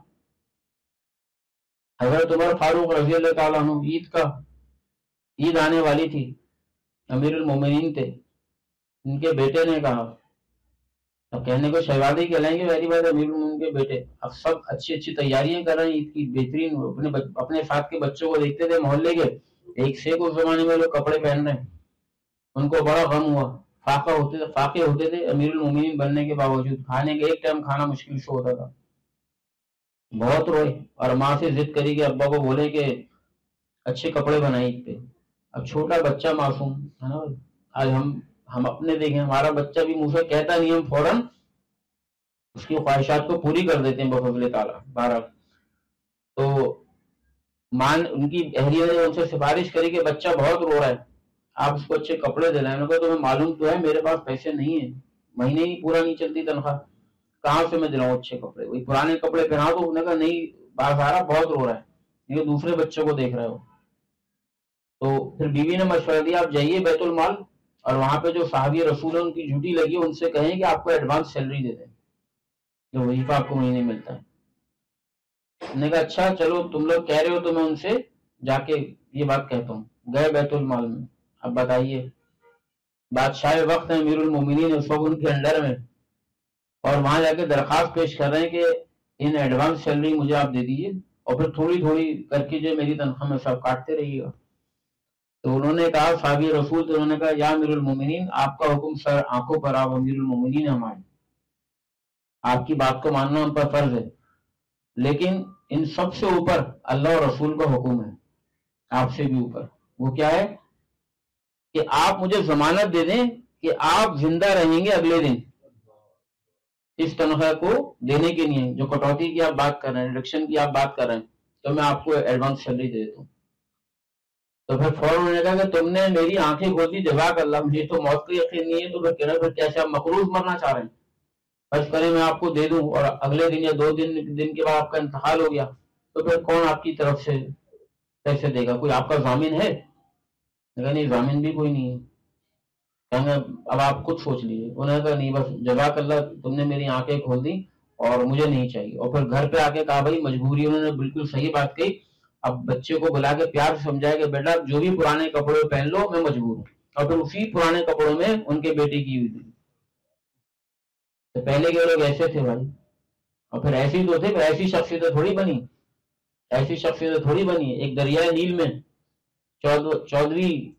حضرت عمر فاروق رضی اللہ تعالیٰ عنہ، عید آنے والی تھی، امیر المومنین تھے، ان کے بیٹے نے کہا، اب کہنے کو شہزادے کہلائیں گے، میری بات امیر المومنین کے بیٹے، اب سب اچھی تیاریاں کر رہے ہیں عید کی بہترین، اپنے ساتھ کے بچوں کو دیکھتے تھے محلے کے، ایک سے اس زمانے میں لوگ کپڑے پہن رہے ہیں. ان کو بڑا غم ہوا، فاقے ہوتے تھے امیر المومنین بننے کے باوجود، کھانے کے ایک ٹائم کھانا مشکل سے ہوتا تھا. بہت روئے، اور ماں سے ضد کری کہ ابا کو بولے کہ اچھے کپڑے بنائے عید پہ. اب چھوٹا بچہ معصوم ہے نا، آج ہم اپنے دیکھیں، ہمارا بچہ بھی منہ سے کہتا نہیں، ہم فوراً اس کی خواہشات کو پوری کر دیتے ہیں بفضل تعالیٰ. بہرحال تو ان کی اہلیہ نے ان سے سفارش کری کہ بچہ بہت رو رہا ہے، آپ اس کو اچھے کپڑے دلائیں. انہوں نے کہا تمہیں معلوم تو ہے میرے پاس پیسے نہیں ہیں، مہینے ہی پورا نہیں چلتی تنخواہ، کہاں سے میں دلاؤں اچھے کپڑے، وہی پرانے کپڑے پہنا دو. انہوں نے کہا نہیں، باز آ رہا، بہت رو رہا ہے، یہ دوسرے بچوں کو دیکھ رہے ہو. تو پھر بیوی نے مشورہ دیا آپ جائیے بیت المال، اور وہاں پہ جو صحابی رسول ہیں ان کی ڈیوٹی لگی، ان سے کہیں کہ آپ کو ایڈوانس سیلری دے دیں. جو وظیفہ آپ کو مہینے ملتا ہے. میں نے کہا اچھا چلو تم لوگ کہہ رہے ہو تو میں ان سے جا کے یہ بات کہتا ہوں. گئے بیت المال میں. اب بتائیے بادشاہ وقت ہیں امیر المومنین اس وقت ان کے انڈر میں, اور وہاں جا کے درخواست پیش کر رہے ہیں کہ ان ایڈوانس سیلری مجھے آپ دے دیجیے اور پھر تھوڑی تھوڑی کر کے جو میری تنخواہ میں سب کاٹتے رہیے گا. تو انہوں نے کہا صحابی رسول, تو انہوں نے کہا یا امیر المومنین آپ کا حکم سر آنکھوں پر, آپ امیر المومنین ہمارے, آپ کی بات کو ماننا ہم پر فرض ہے, لیکن ان سب سے اوپر اللہ اور رسول کا حکم ہے, آپ سے بھی اوپر. وہ کیا ہے کہ آپ مجھے ضمانت دے دیں کہ آپ زندہ رہیں گے اگلے دن اس تنخواہ کو دینے کے لیے جو کٹوتی کی آپ بات کر رہے ہیں, ریڈکشن کی آپ بات کر رہے ہیں, تو میں آپ کو ایڈوانس سیلری دے دیتا ہوں. تو پھر فوراً انہوں نے کہا کہ تم نے میری آنکھیں کھول دی, جزاک اللہ, مجھے تو موت کا یقین نہیں ہے. تو پھر کہہ رہے پھر کیسے آپ مقروض مرنا چاہ رہے ہیں, بس کریں میں آپ کو دے دوں اور اگلے دن یا 2 دن کے بعد آپ کا انتقال ہو گیا, تو پھر کون آپ کی طرف سے پیسے دے گا؟ کوئی آپ کا ضامن ہے؟ نہیں, ضامن بھی کوئی نہیں ہے. کہیں اب آپ خود سوچ لیجیے. انہوں نے کہا نہیں بس جزاک اللہ, تم نے میری آنکھیں کھول دی اور مجھے نہیں چاہیے. اور پھر گھر پہ آ کے کہا بھائی مجبوری, انہوں نے بالکل صحیح بات کہی. اب بچے کو بلا کے پیار سے سمجھایا کہ بیٹا جو بھی پرانے کپڑے پہن لو, میں مجبور ہوں. اور پھر اسی پرانے کپڑوں میں ان کے بیٹے کی ہوئی تھی. تو پہلے کے لوگ ایسے تھے بھائی, اور پھر ایسی تو تھے, پھر ایسی شخصیتیں تھوڑی بنی, ایسی شخصیتیں تھوڑی بنی. ایک دریائے نیل میں 14ویں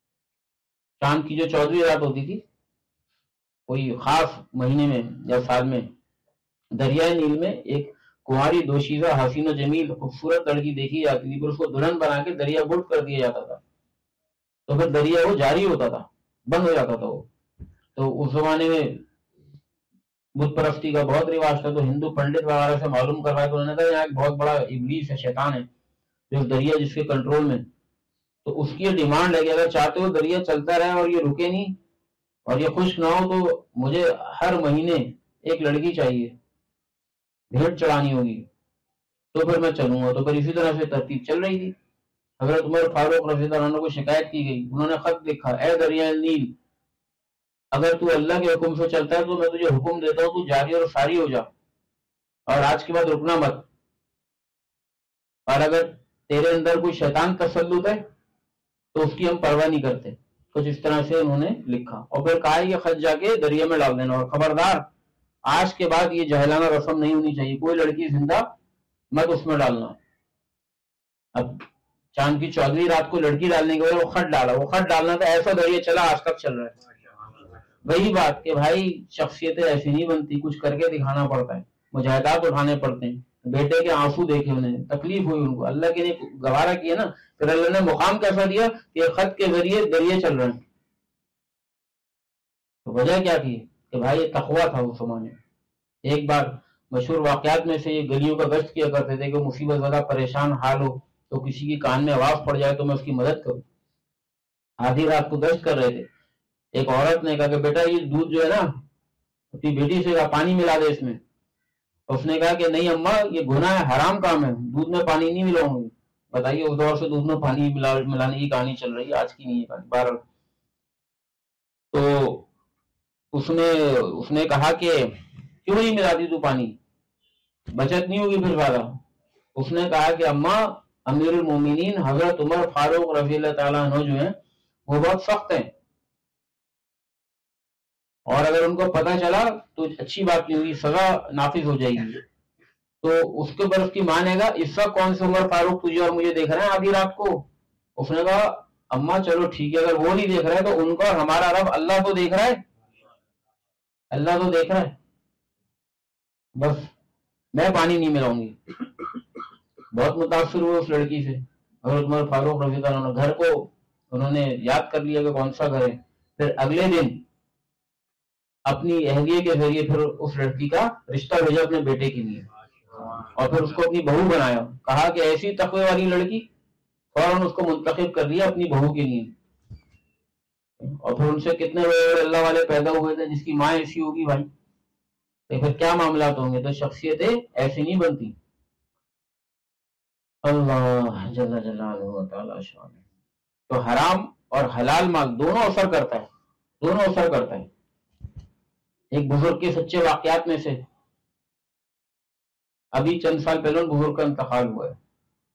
چاند کی جو 14ویں رات ہوتی تھی, کوئی خاص مہینے میں یا سال میں, دریائے نیل میں ایک کنواری دوشیزہ حسین و جمیل خوبصورت لڑکی دیکھی جاتی تھی, پھر اس کو دلہن بنا کے دریا گڈ کر دیا جاتا تھا. تو پھر دریا وہ جاری ہوتا تھا, بند ہو جاتا تھا وہ. تو اس زمانے میں بت پرستی کا بہت رواج تھا. تو ہندو پنڈت وغیرہ سے معلوم کروایا, تو انہوں نے کہا یہاں ایک بہت بڑا ابلیس ہے, شیطان ہے, جو دریا جس کے کنٹرول میں. تو اس کی ڈیمانڈ ہے کہ اگر چاہتے ہو دریا چلتا رہے اور یہ رکے نہیں اور یہ خشک نہ ہو, تو مجھے ہر مہینے ایک لڑکی چاہیے, بھیڑ چڑھانی ہوگی, تو پھر میں چلوں گا. تو پھر اسی طرح سے ترتیب چل رہی تھی. حضرت عمر فاروق رضی اللہ عنہ کو شکایت کی گئی. انہوں نے خط لکھا, اے دریائے نیل, اگر تو اللہ کے حکم سے چلتا ہے تو میں تجھے حکم دیتا ہوں تو جاری اور ساری ہو جا, اور آج کے بعد رکنا مت. اور اگر تیرے اندر کوئی شیطان تسلط ہے تو اس کی ہم پرواہ نہیں کرتے. کچھ اس طرح سے انہوں نے لکھا, اور پھر کہا یہ خط جا کے دریا میں ڈال دینا, اور خبردار آج کے بعد یہ جہلانہ رسم نہیں ہونی چاہیے, کوئی لڑکی زندہ مت اس میں ڈالنا. اب چاند کی 14ویں رات کو لڑکی ڈالنے کے بعد وہ خط ڈالا, وہ خط ڈالنا تھا, ایسا دریا چلا آج تک چل رہا ہے. وہی بات کہ بھائی شخصیتیں ایسی نہیں بنتی, کچھ کر کے دکھانا پڑتا ہے, مجاہدات اٹھانے پڑتے ہیں. بیٹے کے آنسو دیکھے, انہیں تکلیف ہوئی, ان کو اللہ کے لیے گوارا کیا نا, پھر اللہ نے مقام کیسا دیا کہ خط کے ذریعے دریا چل رہے ہیں. تو وجہ کیا تھی کہ بھائی یہ تقویٰ تھا اس زمانے. ایک بار مشہور واقعات میں سے یہ گلیوں کا گشت کیا کرتے تھے کہ مصیبت زدہ پریشان حال ہو تو کسی کی کان میں آواز پڑ جائے تو میں اس کی مدد کروں. آدھی رات کو گشت کر رہے تھے, ایک عورت نے کہا کہ بیٹا یہ دودھ جو ہے نا, اپنی بیٹی سے کہا پانی ملا دے اس میں. اس نے کہا کہ نہیں اماں, یہ گناہ ہے, حرام کام ہے, دودھ میں پانی نہیں ملاؤں گی. بتائیے اس دور سے دودھ میں پانی ملانے کی کہانی چل رہی ہے, آج کی نہیں ہے کہانی. بہرحال تو اس نے کہا کہ کیوں نہیں ملاتی تو پانی, بچت نہیں ہوگی پھر زیادہ. اس نے کہا کہ اماں امیر المومنین حضرت عمر فاروق رضی اللہ تعالیٰ عنہ جو ہیں وہ بہت سخت ہیں, اور اگر ان کو پتہ چلا تو اچھی بات نہیں ہوگی, سزا نافذ ہو جائے گی. تو اس کے اوپر اس کی ماں نے کہا اس وقت کون سے عمر فاروق تجھے اور مجھے دیکھ رہے ہیں آدھی رات کو. اس نے کہا اماں چلو ٹھیک ہے, اگر وہ نہیں دیکھ رہے تو ان کا ہمارا رب اللہ تو دیکھ رہا ہے, اللہ تو دیکھ رہا ہے, بس میں پانی نہیں ملاؤں گی. بہت متاثر ہوئے اس لڑکی سے حضرت عمر فاروق رضی اللہ عنہ. گھر کو انہوں نے یاد کر لیا کہ کون سا گھر ہے. پھر اگلے دن اپنی اہلیہ کے ذریعے پھر اس لڑکی کا رشتہ بھیجا اپنے بیٹے کے لیے, اور پھر اس کو اپنی بہو بنایا. کہا کہ ایسی تقوی والی لڑکی, فوراً اس کو منتخب کر لیا اپنی بہو کے لیے. اور پھر ان سے کتنے بڑے اللہ والے پیدا ہوئے تھے جس کی ماں ایسی ہوگی بھائی, تو پھر کیا معاملات ہوں گے. تو شخصیتیں ایسی نہیں بنتی. اللہ جل جلالہ تعالی شان. تو حرام اور حلال مال دونوں اثر کرتا ہے, دونوں اثر کرتا ہے. ایک بزرگ کے سچے واقعات میں سے ابھی چند سال پہلے ان بزرگ کا انتقال ہوا ہے.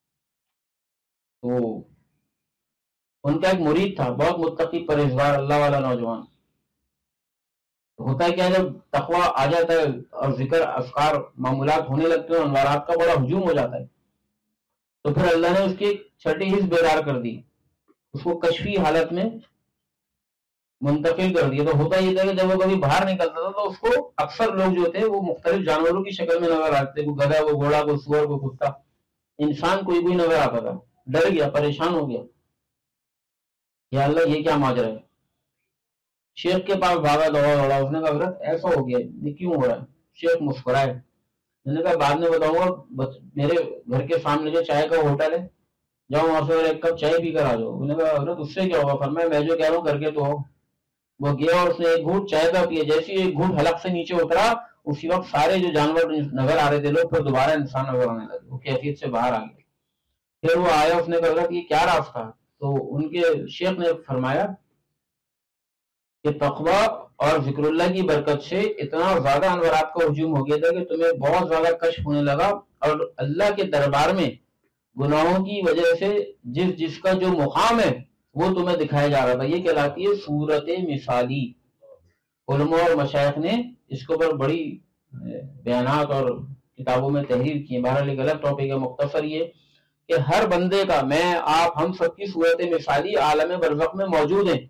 تو ان کا ایک مرید تھا، بہت متقی پرہیزگار اللہ والا نوجوان. ہوتا ہے کیا، جب تقوی آ جاتا ہے اور ذکر اذکار معمولات ہونے لگتے ہیں، انوارات کا بڑا ہجوم ہو جاتا ہے، تو پھر اللہ نے اس کی ایک چھٹی حص بیدار کر دی، اس کو کشفی حالت میں منتقل کر دیا. تو ہوتا یہ تھا کہ جب وہ کبھی باہر نکلتا تھا تو اس کو اکثر لوگ جو تھے وہ مختلف جانوروں کی شکل میں نظر آتے، کوئی گدھا، کوئی گھوڑا، کوئی سور، کوئی کتا، انسان کوئی نظر آتا تھا. ڈر گیا، پریشان ہو گیا، یا اللہ یہ کیا ماجرا ہے. شیخ کے پاس بھاگا، دوڑا، اس نے کہا حضرت ایسا ہو گیا، یہ کیوں ہو رہا ہے؟ شیخ مسکرائے. میں نے کہا بعد میں بتاؤں گا، میرے گھر کے سامنے جو چائے کا ہوٹل ہے، جاؤ وہاں سے ایک کپ چائے پی کر آ جاؤ. میں نے کہا حضرت اس سے کیا ہوگا؟ فرمایا میں جو کہہ رہا ہوں کر کے تو ہو. وہ گیا اور اس نے ایک گھونٹ چائے کا پیا. جیسے ایک گھونٹ حلق سے نیچے اترا، اسی وقت سارے جو جانور نظر آ رہے تھے لوگ پھر دوبارہ انسان نظر آنے لگے، وہ کیفیت سے باہر آ گئے. پھر وہ آیا، اس نے کہا حضرت یہ کیا راستہ؟ تو ان کے شیخ نے فرمایا کہ تقوی اور ذکر اللہ کی برکت سے اتنا زیادہ انوارات کا ہجوم ہو گیا تھا کہ تمہیں بہت زیادہ کشف ہونے لگا، اور اللہ کے دربار میں گناہوں کی وجہ سے جس کا جو مقام ہے وہ تمہیں دکھایا جا رہا تھا. یہ کہلاتی ہے صورت مثالی. علماء اور مشائخ نے اس کے اوپر بڑی بیانات اور کتابوں میں تحریر کی ہے. بہرحال ایک الگ ٹاپک ہے. مختصر یہ کہ ہر بندے کا، میں آپ ہم سب کی صورت مثالی عالم برزخ میں موجود ہیں.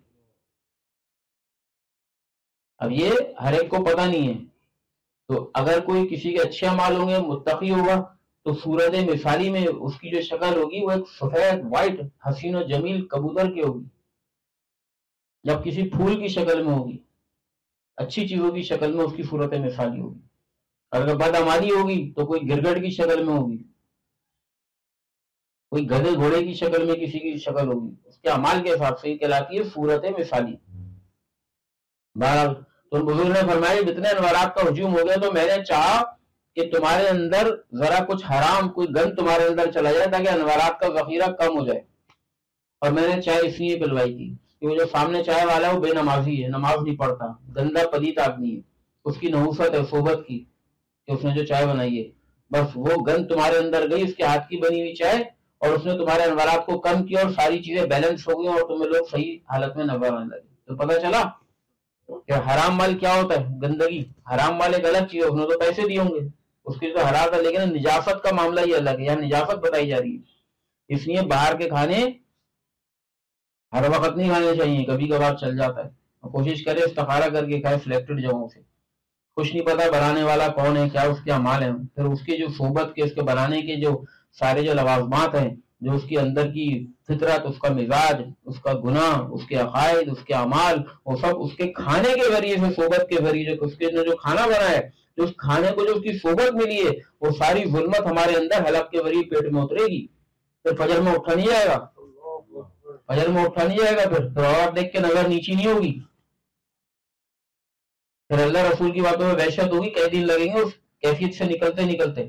اب یہ ہر ایک کو پتہ نہیں ہے، تو اگر کوئی کسی کے اچھے اعمال ہوں گے، متقی ہوگا، تو صورت مثالی میں اس کی جو شکل ہوگی وہ ایک سفید وائٹ حسین و جمیل کبوتر کی ہوگی، جب کسی پھول کی شکل میں ہوگی، اچھی چیزوں کی شکل میں اس کی صورت مثالی ہوگی. اگر بدعمالی ہوگی تو کوئی گرگٹ کی شکل میں ہوگی، کوئی گدھے گھوڑے کی شکل میں کسی کی شکل ہوگی، اس کے اعمال کے حساب سے یہ کہلاتی ہے صورت مثالی. بہرحال تو بزرگ نے فرمایا جتنے انوارات کا ہجوم ہو گیا تو میں نے چاہا کہ تمہارے اندر ذرا کچھ حرام، کوئی گند تمہارے اندر چلا جائے تاکہ انوارات کا ذخیرہ کم ہو جائے. اور میں نے چائے اس لیے پلوائی تھی کہ وہ جو سامنے چائے والا ہے وہ بے نمازی ہے، نماز نہیں پڑھتا، گندا پلیت آدمی ہے، اس کی نحوست ہے، صحبت کی کہ اس نے جو چائے بنائی ہے، بس وہ گند تمہارے اندر گئی، اس کے ہاتھ کی بنی ہوئی چائے، اور اس نے تمہارے انوارات کو کم کیا اور ساری چیزیں بیلنس ہو گئی اور تمہیں لوگ صحیح حالت میں نظر آنے لگے. تو پتہ چلا کہ حرام مال کیا ہوتا ہے، گندگی. حرام مال ایک الگ چیز ہے، اس نے تو پیسے دیے ہوں گے، اس کی تو حلال ہے، لیکن نجاست کا معاملہ یہ الگ ہے، یہاں نجاست بتائی جا رہی ہے. اس لیے باہر کے کھانے ہر وقت نہیں کھانے چاہیے، کبھی کبھار چل جاتا ہے. کوشش کرے استخارہ کر کے کھائے سلیکٹڈ جگہوں سے. کچھ نہیں پتا بنانے والا کون ہے، کیا اس کے اعمال ہیں، پھر اس کے جو صحبت کے، اس کے بنانے کے جو سارے جو لوازمات ہیں، جو اس کے اندر کی فطرت، اس کا مزاج، اس کا گناہ، اس کے عقائد، اس کے اعمال، وہ سب اس کے کھانے کے ذریعے سے، صحبت کے ذریعے سے، اس کے جو کھانا بنا ہے، جو اس کھانے کو جو اس کی صحبت ملی ہے، وہ ساری ظلمت ہمارے اندر حلق کے ذریعے پیٹ میں اترے گی. پھر فجر میں اٹھا نہیں جائے گا، فجر میں اٹھا نہیں جائے گا، پھر اور دیکھ کے نظر نیچی نہیں ہوگی، پھر اللہ رسول کی باتوں میں وحشت ہوگی، کئی دن لگیں گے اس کیفیت سے نکلتے نکلتے.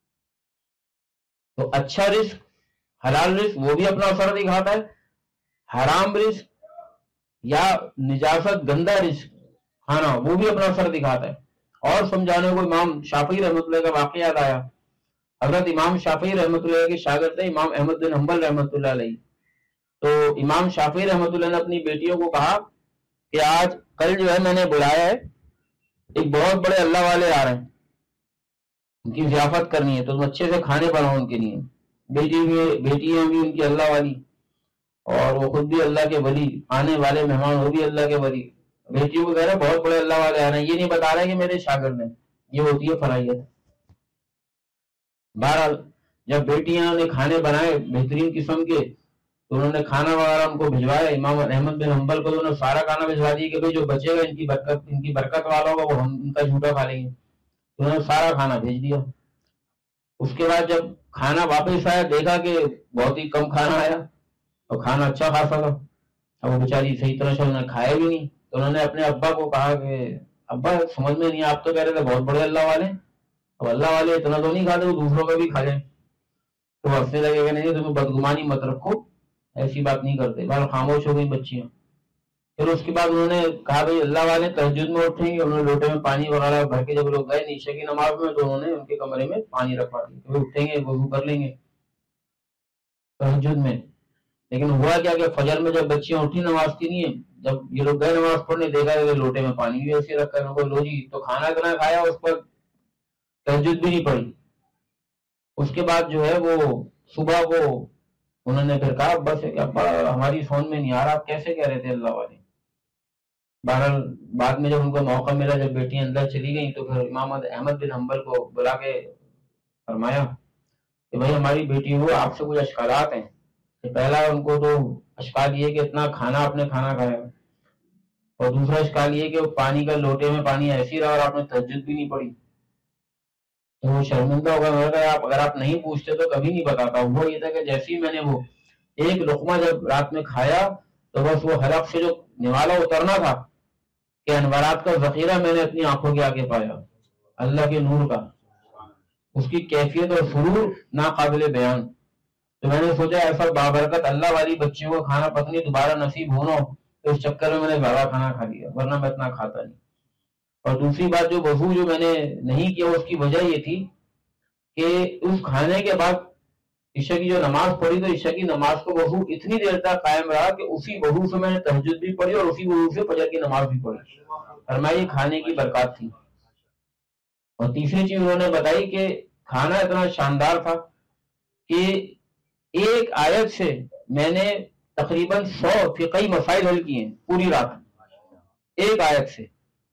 تو اچھا رزق، حلال رزق، وہ بھی اپنا اثر دکھاتا ہے. حرام رزق یا نجاست گندا رزق کھانا، وہ بھی اپنا اثر دکھاتا ہے. اور سمجھانے کو امام شافعی رحمۃ اللہ کا واقعہ یاد آیا. حضرت امام شافعی رحمۃ اللہ کے شاگرد تھے امام احمد بن حنبل رحمۃ اللہ علیہ. تو امام شافعی رحمۃ اللہ نے اپنی بیٹیوں کو کہا کہ آج کل جو ہے میں نے بلایا ہے، ایک بہت بڑے اللہ والے آ رہے ہیں، ان کی ضیافت کرنی ہے، تو تم اچھے سے کھانے بناؤ ان کے لیے. بیٹیاں بھی ان کی اللہ والی، اور وہ خود بھی اللہ کے ولی، آنے والے مہمان وہ بھی اللہ کے ولی. بیٹیوں کو کہہ رہے بہت بڑے اللہ والے آ رہے ہیں، یہ نہیں بتا رہے کہ میرے شاگرد ہیں. یہ ہوتی ہے فلاحیت. بہرحال جب بیٹیاں نے کھانے بنائے بہترین قسم کے، تو انہوں نے کھانا وغیرہ ان کو بھجوایا. امام احمد بن حنبل کو انہوں نے سارا کھانا بھجوا دیا کہ جو بچے گا ان کی برکت والا ہوگا وہ ہم ان کا جھوٹا کھا لیں گے. تو انہوں نے سارا کھانا بھیج دیا. اس کے بعد جب کھانا واپس آیا، دیکھا کہ بہت ہی کم کھانا آیا اور کھانا اچھا خاصا تھا. اب وہ بیچاری صحیح طرح سے انہوں نے کھایا بھی نہیں. تو انہوں نے اپنے ابا کو کہا کہ ابا سمجھ میں نہیں، آپ تو کہہ رہے تھے بہت بڑے اللہ والے، اب اللہ والے اتنا تو نہیں کھاتے، وہ دوسروں کا بھی کھا جائیں. تو ہنسنے لگے کہ نہیں تمہیں بدگمانی مت رکھو، ایسی بات نہیں کرتے. بہرحال خاموش ہو گئی بچیاں. پھر اس کے بعد انہوں نے کہا بھائی اللہ والے تہجد میں اٹھیں گے، انہوں نے لوٹے میں پانی وغیرہ بھر کے جب لوگ گئے نیچے کی نماز میں تو انہوں نے ان کے کمرے میں پانی رکھوا دیا کہ اٹھیں گے وضو کر لیں گے تہجد میں۔ لیکن ہوا کیا کہ فجر میں جب بچیاں اٹھی نماز کے لیے، جب یہ لوگ گئے نماز پڑھنے، دیکھا کہ لوٹے میں پانی بھی ایسے رکھا ہے، لو جی تو کھانا اتنا کھایا اس پر تہجد بھی نہیں پڑی۔ اس کے بعد جو ہے وہ صبح کو انہوں نے پھر کہا بس ابا ہماری سمجھ میں نہیں آ رہا آپ کیسے کہہ رہے تھے اللہ والے۔ بہرحال بعد میں جب ان کو موقع ملا، جب بیٹیاں اندر چلی گئیں تو پھر امام احمد بن حنبل کو بلا کے فرمایا کہ بھائی ہماری بیٹی ہو آپ سے کچھ اشکالات ہیں۔ کہ پہلا ان کو تو اشکال یہ کہ اتنا کھانا آپ نے کھانا کھایا، اور دوسرا اشکال یہ کہ وہ پانی کا لوٹے میں پانی ایسی رہا اور آپ نے تہجد بھی نہیں پڑی۔ تو وہ شرمندہ ہوگا، میں نے کہا اگر آپ نہیں پوچھتے تو کبھی نہیں بتاتا۔ وہ یہ تھا کہ جیسے ہی میں نے وہ ایک لقمہ جب رات میں کھایا تو بس وہ حلق سے جو نوالا اترنا تھا کہ انوارات کا ذخیرہ میں نے اپنی آنکھوں کے آگے پایا، اللہ کے نور کا، اس کی کیفیت اور سرور ناقابل بیان۔ تو میں نے سوچا ایسا بابرکت اللہ والی بچیوں کو کھانا پتنی دوبارہ نصیب ہونا ہو، تو اس چکر میں نے زیادہ کھانا کھا لیا، ورنہ میں اتنا کھاتا نہیں۔ اور دوسری بات جو وضو جو میں نے نہیں کیا اس کی وجہ یہ تھی کہ اس کھانے کے بعد عشاء کی جو نماز پڑھی تو عشاء کی نماز کو وضو اتنی دیر تک قائم رہا کہ اسی وضو سے میں نے تہجد بھی پڑھی اور اسی وضو سے فجر کی نماز بھی پڑھی، فرمایا یہ کھانے کی برکات تھی۔ اور تیسری چیز انہوں نے بتائی کہ کھانا اتنا شاندار تھا کہ ایک آیت سے میں نے تقریباً 100 فقہی مسائل حل کیے ہیں پوری رات، ایک آیت سے۔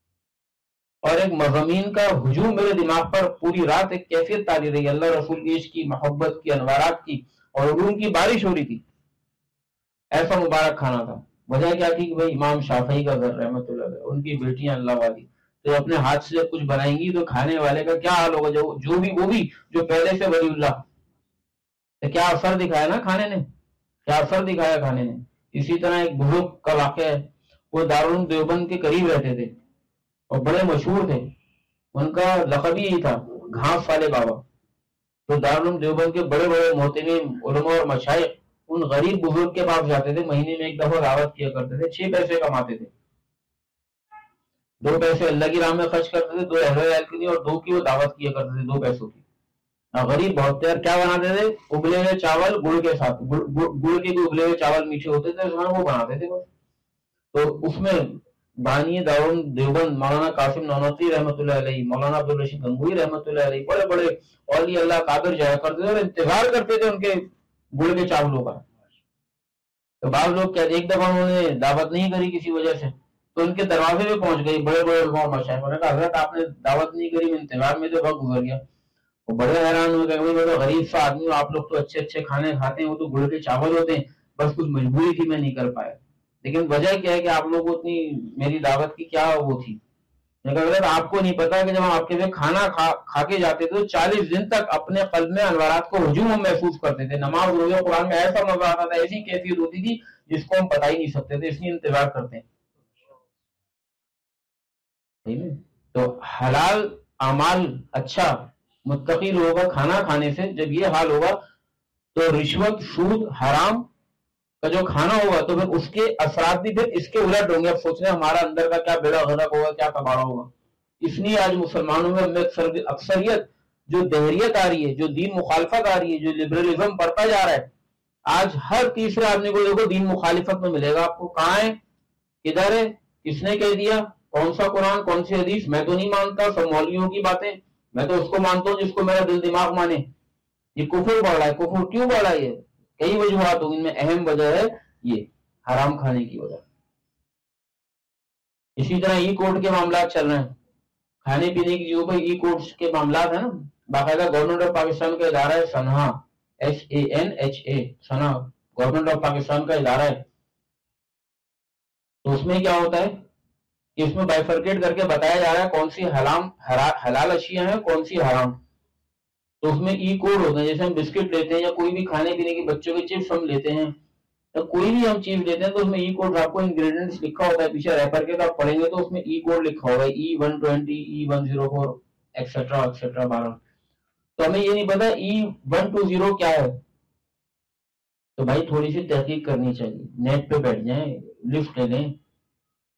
اور ایک مضامین کا ہجوم میرے دماغ پر پوری رات ایک کیفیت تاری رہی، اللہ رسول کی عشق کی، محبت کی، انوارات کی، اور علوم کی بارش ہو رہی تھی۔ ایسا مبارک کھانا تھا۔ وجہ کیا تھی کہ بھائی امام شافعی کا گھر رحمۃ اللہ علیہ، ان کی بیٹیاں اللہ والی، تو اپنے ہاتھ سے جب کچھ بنائیں گی تو کھانے والے کا کیا حال ہوگا، جو بھی وہ بھی جو پہلے سے ولی اللہ، تو کیا اثر دکھایا نا کھانے نے، کیا اثر دکھایا کھانے نے۔ اسی طرح ایک بزرگ کا واقعہ ہے، وہ دارالعلوم دیوبند کے قریب رہتے تھے اور بڑے مشہور تھے، ان کا لقب یہی تھا گھاس والے بابا۔ تو دارالعلوم دیوبند کے بڑے بڑے محتمم علماء اور مشائخ ان غریب بزرگ کے پاس جاتے تھے، مہینے میں ایک دفعہ دعوت کیا کرتے تھے، 6 پیسے کماتے تھے، 2 پیسے اللہ کی راہ میں خرچ کرتے تھے، 2 اہل عیال کے لیے، اور 2 کی وہ دعوت کیا کرتے تھے 2 پیسوں کی۔ غریب بہت تھے، کیا بناتے تھے، ابلے ہوئے چاول گڑ کے ساتھ، گڑ کے ابلے ہوئے چاول میٹھے ہوتے تھے وہ بناتے تھے۔ تو اس میں بانی دارالعلوم دیوبند مولانا قاسم نانوتوی رحمۃ اللہ علیہ، مولانا عبدالرشید گنگوئی رحمۃ اللہ علیہ، بڑے بڑے اولیاء اللہ قادر جایا کرتے تھے اور انتظار کرتے تھے ان کے گڑ کے چاولوں کا۔ تو بعض لوگ کہتے ایک دفعہ انہوں نے دعوت نہیں کری کسی وجہ سے، تو ان کے دروازے پہ پہنچ گئی بڑے بڑے علماء مشائخ نے کہا حضرت آپ نے دعوت نہیں کری، میں انتظار میں تو وقت گزر گیا۔ وہ بڑے حیران ہوئے کہ میں تو غریب سا آدمی ہوں، آپ لوگ تو اچھے اچھے کھانے کھاتے ہیں، وہ تو گڑ کے چاول ہوتے ہیں، بس کچھ مجبوری تھی میں نہیں کر پایا۔ لیکن وجہ کیا ہے کہ آپ لوگوں کو اتنی میری دعوت کی کیا وہ تھی۔ اگر آپ کو نہیں پتا کہ جب ہم آپ کے لیے کھانا کھا کے جاتے تھے تو 40 دن تک اپنے قلب میں انوارات کو ہجوم ہم محسوس کرتے تھے، نماز روزے قرآن میں ایسا مزہ آتا تھا، ایسی کیفیت ہوتی تھی جس کو ہم بتا ہی نہیں سکتے تھے، اس لیے انتظار کرتے ہیں۔ تو حلال اعمال اچھا متقی لوگوں کا کھانا کھانے سے جب یہ حال ہوگا تو رشوت، سود، حرام کا جو کھانا ہوگا تو پھر اس کے اثرات بھی پھر اس کے الٹ ہوں گے۔ اب سوچ رہے ہیں ہمارا اندر کا کیا بیڑا غرق ہوگا، کیا تباہ ہوگا۔ اس لیے آج مسلمانوں میں اکثریت جو دہریت آ رہی ہے، جو دین مخالفت آ رہی ہے، جو لبرلزم بڑھتا جا رہا ہے، آج ہر تیسرے آدمی کو دیکھو دین مخالفت میں ملے گا آپ کو۔ کہاں ہے، کدھر ہے، کس نے کہہ دیا، کون سا قرآن، کون سی حدیث، میں تو نہیں مانتا، سب مولویوں کی باتیں، میں تو اس کو مانتا ہوں جس کو میرا دل دماغ مانے۔ یہ کفر بڑھ رہا ہے۔ کفر کیوں بڑھ رہا ہے؟ یہ کئی وجوہات ہوگی، ان میں اہم وجہ ہے یہ حرام کھانے کی وجہ۔ اسی طرح ای کوڈ کے معاملات چل رہے ہیں، کھانے پینے کی چیزوں پر ای کوڈ کے معاملات ہیں نا، باقاعدہ گورنمنٹ آف پاکستان کا ادارہ ہے Sanha, SANHA، Sanha government of Pakistan کا ادارہ ہے۔ تو اس میں کیا ہوتا ہے کہ اس میں بائیفرکیٹ کر کے بتایا جا رہا ہے کون سی حلال اشیاء ہیں، کون سی حرام۔ تو اس میں ای کوڈ ہوتے ہیں، جیسے ہم بسکٹ لیتے ہیں یا کوئی بھی کھانے پینے کی بچوں کے چپس ہم لیتے ہیں یا کوئی بھی ہم چیز لیتے ہیں تو اس میں ای کوڈ آپ کو انگریڈینٹس لکھا ہوتا ہے پیچھے ریپر کے، تو آپ پڑھیں گے تو اس میں ای کوڈ لکھا ہوگا E120 E104 ایکسیٹرا ایکسیٹرا 12۔ تو ہمیں یہ نہیں پتا E120 کیا ہے، تو بھائی تھوڑی سی تحقیق کرنی چاہیے، نیٹ پہ بیٹھ جائیں، لسٹ لے لیں،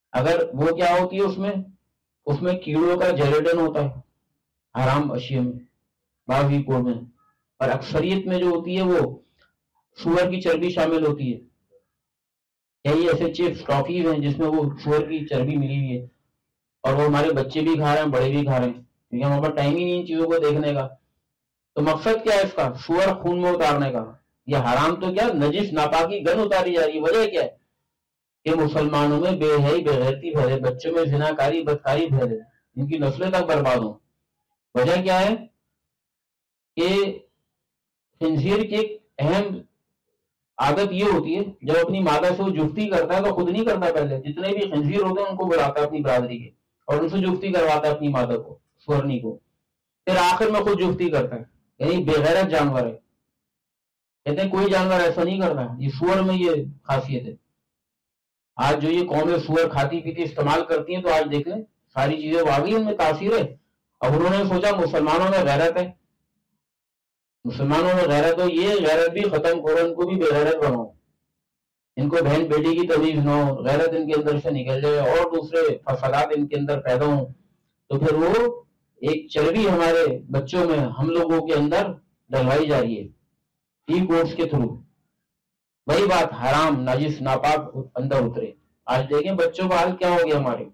اگر وہ کیا ہوتی ہے اس میں کیڑوں کا جیلیٹن ہوتا ہے حرام اشیاء میں، بعض رپورٹ میں، اور اکثریت میں جو ہوتی ہے وہ سور کی چربی شامل ہوتی ہے. کئی ایسے چپس ٹافیز ہیں جس میں وہ سور کی چربی ملی ہوئی ہے، اور وہ ہمارے بچے بھی کھا رہے ہیں، بڑے بھی کھا رہے ہیں، کیونکہ ہمارے پاس ٹائم ہی نہیں ان چیزوں کو دیکھنے کا. تو مقصد کیا ہے اس کا؟ سور خون میں اتارنے کا. یہ حرام تو کیا، نجس ناپاکی گن اتاری جا رہی ہے. وجہ کیا ہے کہ مسلمانوں میں بے حیائی بے غیرتی پھیلے، بچوں میں زناکاری بدکاری پھیلے، ان کی نسلیں تک برباد ہوں. وجہ کیا ہے کہ خنزیر کی ایک اہم عادت یہ ہوتی ہے، جب اپنی مادہ سے وہ جفتی کرتا ہے تو خود نہیں کرتا، پہلے جتنے بھی خنزیر ہوتے ہیں ان کو بلاتا ہے اپنی برادری کے اور ان سے جفتی کرواتا ہے اپنی مادہ کو، سورنی کو، پھر آخر میں خود جفتی کرتا ہے. یعنی بے غیرت جانور ہے. کہتے ہیں کوئی جانور ایسا نہیں کرتا، یہ سور میں یہ خاصیت ہے. آج جو یہ قومیں سور کھاتی پیتی استعمال کرتی ہیں تو آج دیکھ لیں ساری چیزیں واقعی ان میں تاثیر ہے. اب انہوں نے سوچا مسلمانوں میں غیرت ہے، مسلمانوں میں غیرت ہو، یہ غیرت بھی ختم کرو، ان کو بھی بے غیرت بناؤ، ان کو بہن بیٹی کی تمیز نہ ہو، غیرت ان کے اندر سے نکل جائے اور دوسرے فسادات ان کے اندر پیدا ہوں. تو پھر وہ ایک چربی ہمارے بچوں میں ہم لوگوں کے اندر ڈلوائی جا رہی ہے ای کورس کے تھرو. وہی بات حرام ناجس ناپاک اندر اترے. آج دیکھیں بچوں کا حال کیا ہو گیا، ہمارے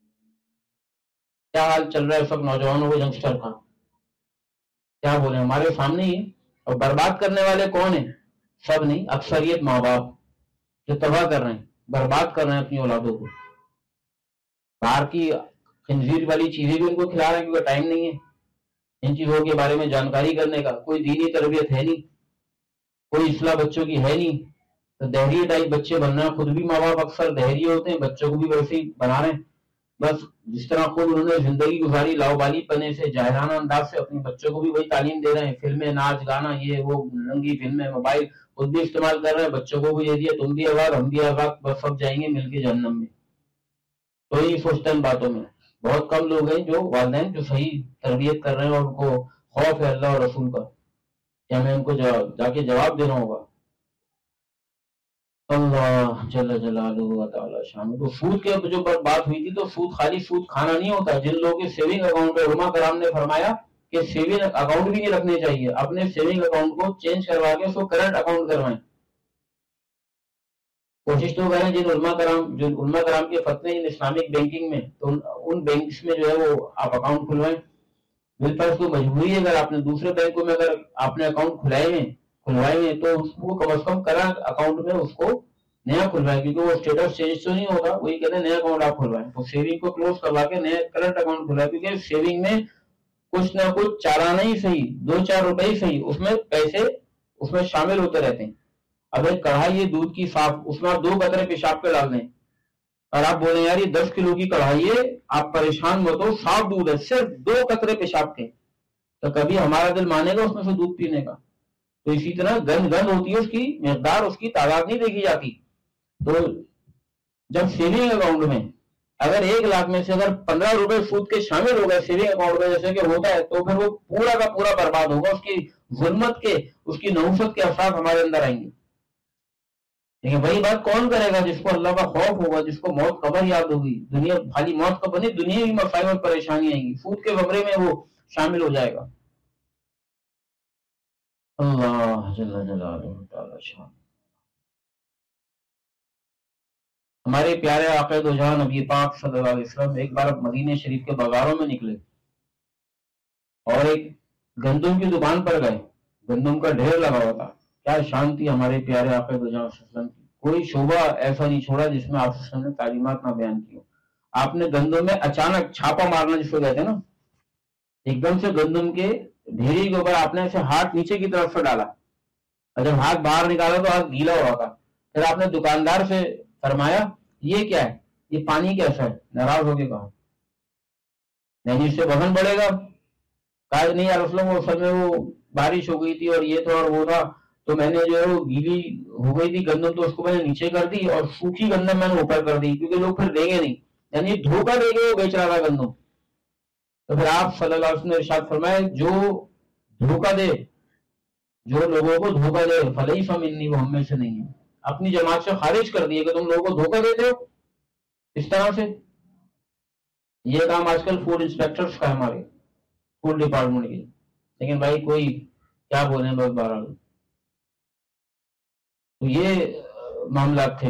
کیا حال چل رہا ہے سب نوجوانوں کو، ینگسٹر کا کیا بولے ہمارے سامنے ہی. اور برباد کرنے والے کون ہیں؟ سب نہیں، اکثریت ماں باپ جو تباہ کر رہے ہیں، برباد کر رہے ہیں اپنی اولادوں کو. باہر کی خنزیر والی چیزیں بھی ان کو کھلا رہے ہیں کیونکہ ٹائم نہیں ہے ان چیزوں کے بارے میں جانکاری کرنے کا، کوئی دینی تربیت ہے نہیں، کوئی اصلاح بچوں کی ہے نہیں. تو دہریے ٹائپ بچے بن رہے ہیں. خود بھی ماں باپ اکثر دہریے ہوتے ہیں، بچوں کو بھی ویسے ہی بنا رہے ہیں. بس جس طرح خود انہوں نے زندگی گزاری لاؤبالی پنے سے، جاہلانہ انداز سے، اپنے بچوں کو بھی وہی تعلیم دے رہے ہیں. فلمیں، ناچ گانا، یہ وہ ننگی فلمیں، موبائل خود بھی استعمال کر رہے ہیں، بچوں کو بھی دے دیا، تم بھی آزاد ہم بھی آزاد، بس سب جائیں گے مل کے جہنم میں. تو یہ سوچتے ہیں ان باتوں میں. بہت کم لوگ ہیں جو والدین جو صحیح تربیت کر رہے ہیں اور ان کو خوف ہے اللہ اور رسول کا کہ ہمیں ان کو جا کے جواب دینا ہوگا. اللہ جل جلالہ تعالی شان. تو سود کے جو بات ہوئی تھی، تو سود خالی سود کھانا نہیں ہوتا. جن لوگوں کے سیونگ اکاؤنٹ ہے، علماء کرام نے فرمایا کہ سیونگ اکاؤنٹ بھی نہیں رکھنے چاہیے، اپنے سیونگ اکاؤنٹ کو چینج کروا کے اس کو کرنٹ اکاؤنٹ کروائیں. کوشش تو کریں جو علماء کرام کے فتوے ہیں اسلامک بینکنگ میں، تو ان بینکس میں جو ہے وہ آپ اکاؤنٹ کھلوائیں. بالفرض کو مجبوری ہے، اگر آپ نے دوسرے بینکوں میں اگر آپ نے اکاؤنٹ کھلوائے ہیں تو اس کو کم از کم کرنٹ اکاؤنٹ میں اس کو نیا کھلوائیں، کیونکہ وہ اسٹیٹس چینج تو نہیں ہوتا. وہی کہتے ہیں نیا اکاؤنٹ آپ کھلوائیں، تو سیونگ کو کلوز کروا کے نیا کرنٹ اکاؤنٹ کھلوائیں. کیونکہ سیونگ میں کچھ نہ کچھ چالانہ ہی صحیح، 2-4 روپے ہی صحیح، اس میں پیسے اس میں شامل ہوتے رہتے ہیں. اب ایک کڑھائی ہے دودھ کی صاف، اس میں آپ 2 قطرے پیشاب کے ڈال دیں اور آپ بولیں یار یہ 10 کلو کی کڑھائی ہے، آپ پریشان مت ہو، صاف دودھ ہے، صرف 2 قطرے پیشاب کے، تو کبھی ہمارا دل مانے گا اس میں سے دودھ پینے کا؟ تو اسی طرح گند ہوتی ہے، اس کی مقدار، اس کی تعداد نہیں دیکھی جاتی. تو جب سیونگ اکاؤنٹ میں اگر 1 لاکھ میں سے اگر 15 روپے سود کے شامل ہو گئے سیونگ اکاؤنٹ میں، جیسے کہ ہوتا ہے، تو پھر وہ پورا کا پورا برباد ہوگا. اس کی ظلمت کے، اس کی نحوست کے اثرات ہمارے اندر آئیں گے. لیکن وہی بات کون کرے گا؟ جس کو اللہ کا خوف ہوگا، جس کو موت قبر یاد ہوگی. دنیا خالی موت قبر نہیں، دنیا کی مسائل اور پریشانی آئیں گی، سود کے غبرے میں وہ شامل ہو جائے گا. اللہ جل جلالہ تعالی شان. ہمارے پیارے آقا دو جہاں نبی پاک صلی اللہ علیہ وسلم ایک بار مدینہ شریف کے بازاروں میں نکلے اور ایک گندم کی دکان پر گئے. گندم کا ڈھیر لگا ہوا تھا. کیا شان تھی ہمارے پیارے آقا دو جہاں صلی اللہ علیہ وسلم کی. کوئی شعبہ ایسا نہیں چھوڑا جس میں آپ صلی اللہ علیہ وسلم نے تعلیمات نہ بیان کی ہو. آپ نے گندم میں اچانک چھاپا مارنا جس کو کہتے ہیں نا، ایک دم سے گندم کے ڈھیری کے اوپر آپ نے ایسے ہاتھ نیچے کی طرف سے ڈالا، اور جب ہاتھ باہر نکالا تو ہاتھ گیلا ہوا تھا. پھر آپ نے دکاندار سے فرمایا یہ کیا ہے، یہ پانی کیسا ہے؟ ناراض ہو کے کہا نہیں اس سے وزن بڑھے گا. کہا نہیں یا رسول اللہ، وہ اصل میں وہ بارش ہو گئی تھی اور یہ تو اور وہ تھا، تو میں نے جو ہے وہ گیلی ہو گئی تھی گندم، تو اس کو میں نے نیچے کر دی اور سوکھی گندم میں نے اوپر کر دی، کیونکہ لوگ پھر دیں گے نہیں. یعنی دھوکہ دے کے وہ بیچ رہا تھا گندم. تو پھر آپ صلی اللہ علیہ وسلم نے ارشاد فرمایا جو دھوکہ دے، جو لوگوں کو دھوکہ دے، فلیس منی، وہ ہم میں سے نہیں ہے. اپنی جماعت سے خارج کر دیے کہ تم لوگوں کو دھوکہ دیتے ہو. इस तरह से ये काम आजकल फूड इंस्पेक्टर्स का है, हमारे फूड डिपार्टमेंट की। लेकिन भाई कोई क्या बोले बस 12 लोग। तो ये मामला थे।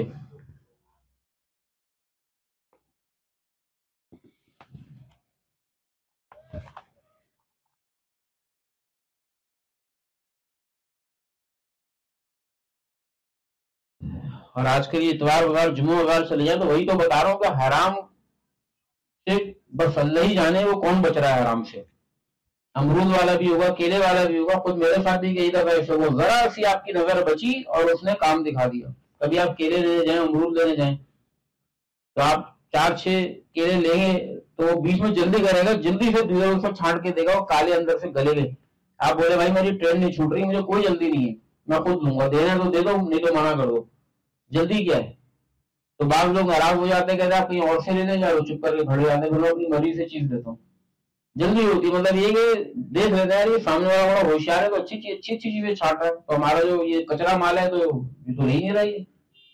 और आजकल ये इतवार वगैरह जुम्मे वगैरह चले जाए तो वही तो बता रहा हूँ कि हराम से बस अल्लाह ही जाने वो कौन बच रहा है हराम से। अमरूद वाला भी होगा, केले वाला भी होगा। खुद मेरे साथ भी कई दफा ऐसे वो जरा सी आपकी नजर बची और उसने काम दिखा दिया। कभी आप केले लेने जाए, अमरूद लेने जाए, तो आप 4-6 केले लेंगे तो बीच में जल्दी करेगा, जल्दी से दूसरे उसको छांट के देगा, वो काले अंदर से गले गए। आप बोले भाई मेरी ट्रेन नहीं छूट रही, मुझे कोई जल्दी नहीं है, मैं खुद लूंगा, देना तो दे दो, नहीं तो मना कर दो, जल्दी क्या है। तो बाद लोग नाराज हो जाते, कहते आप कहीं और से लेने जा रहे हो, चुप करके खड़े जाते, बोलो अपनी मर्जी से चीज देता हूँ। जल्दी होती मतलब ये कि देख लेते हैं ये सामने वाला बड़ा होशियार है, तो अच्छी चीजें छाट रहा है, तो हमारा जो ये कचरा माल है तो ये तो नहीं रहा है।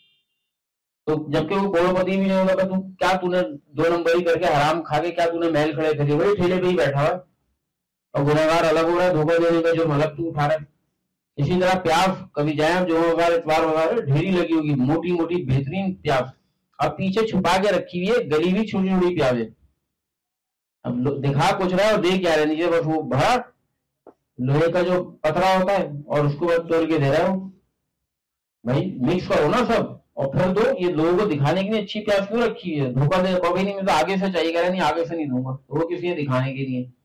तो जबकि वो करोड़पति भी नहीं होगा, तू क्या तूने 2 नंबरी करके हराम खा के क्या तूने महल खड़े कर दिए, वही ठेले पे ही बैठा हुआ है और गुनहगार अलग हो रहा है, धोखा देने का जो मतलब तू उठा रहा है। इसी तरह प्याज, कभी जाए जो इतवार वगैरह ढेरी लगी होगी, मोटी मोटी बेहतरीन प्याज, अब पीछे छुपा के रखी हुई है गली हुई छोटी छोटी प्याज है। अब दिखा कुछ रहा है और देख क्या रहा है नीचे, बस वो भरा लोहे का जो पतरा होता है और उसको बस तोड़ के दे रहा है। भाई मिक्स करो ना सब और फिर दो। ये लोगों को दिखाने के लिए अच्छी प्याज क्यों रखी है, धोखा दे कभी नहीं, मुझे आगे से चाहिए, कह रहा नहीं आगे से नहीं दूंगा, तो वो किसी ने दिखाने के लिए।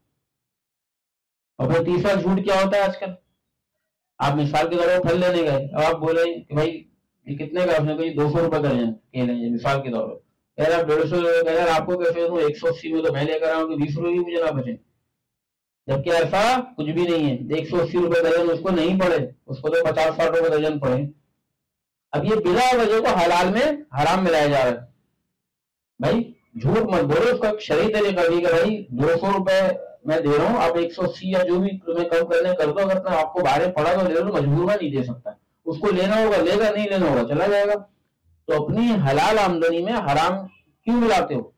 और फिर तीसरा झूठ क्या होता है आजकल, आप मिसाल के तौर पर फल लेने गए, अब आप बोले कि भाई ये कितने का, आपने कही 200 रुपए दर्जन केले, मिसाल के तौर पर कह रहा 150, कह रहा आपको कैसे दूं 180 में, तो मैं लेकर आऊँ 20 रुपए भी मुझे ना बचे, जबकि ऐसा कुछ भी नहीं है। 180 रुपए दर्जन उसको नहीं पड़े, उसको तो 50-60 रुपए दर्जन पड़े। अब ये बिना वजह को हलाल में हराम मिलाया जा रहा है। भाई झूठ मत बोलो, उसका शरीर तरीका भी कि भाई 200 रुपए मैं दे रहा हूँ, आप 180 या जो भी तुम्हें कम करने कर दो, अगर आपको बाहर पड़ा तो ले लो, मजबूर में नहीं दे सकता, उसको लेना होगा लेगा, नहीं लेना होगा चला जाएगा। तो अपनी हलाल आमदनी में हराम क्यों मिलाते हो।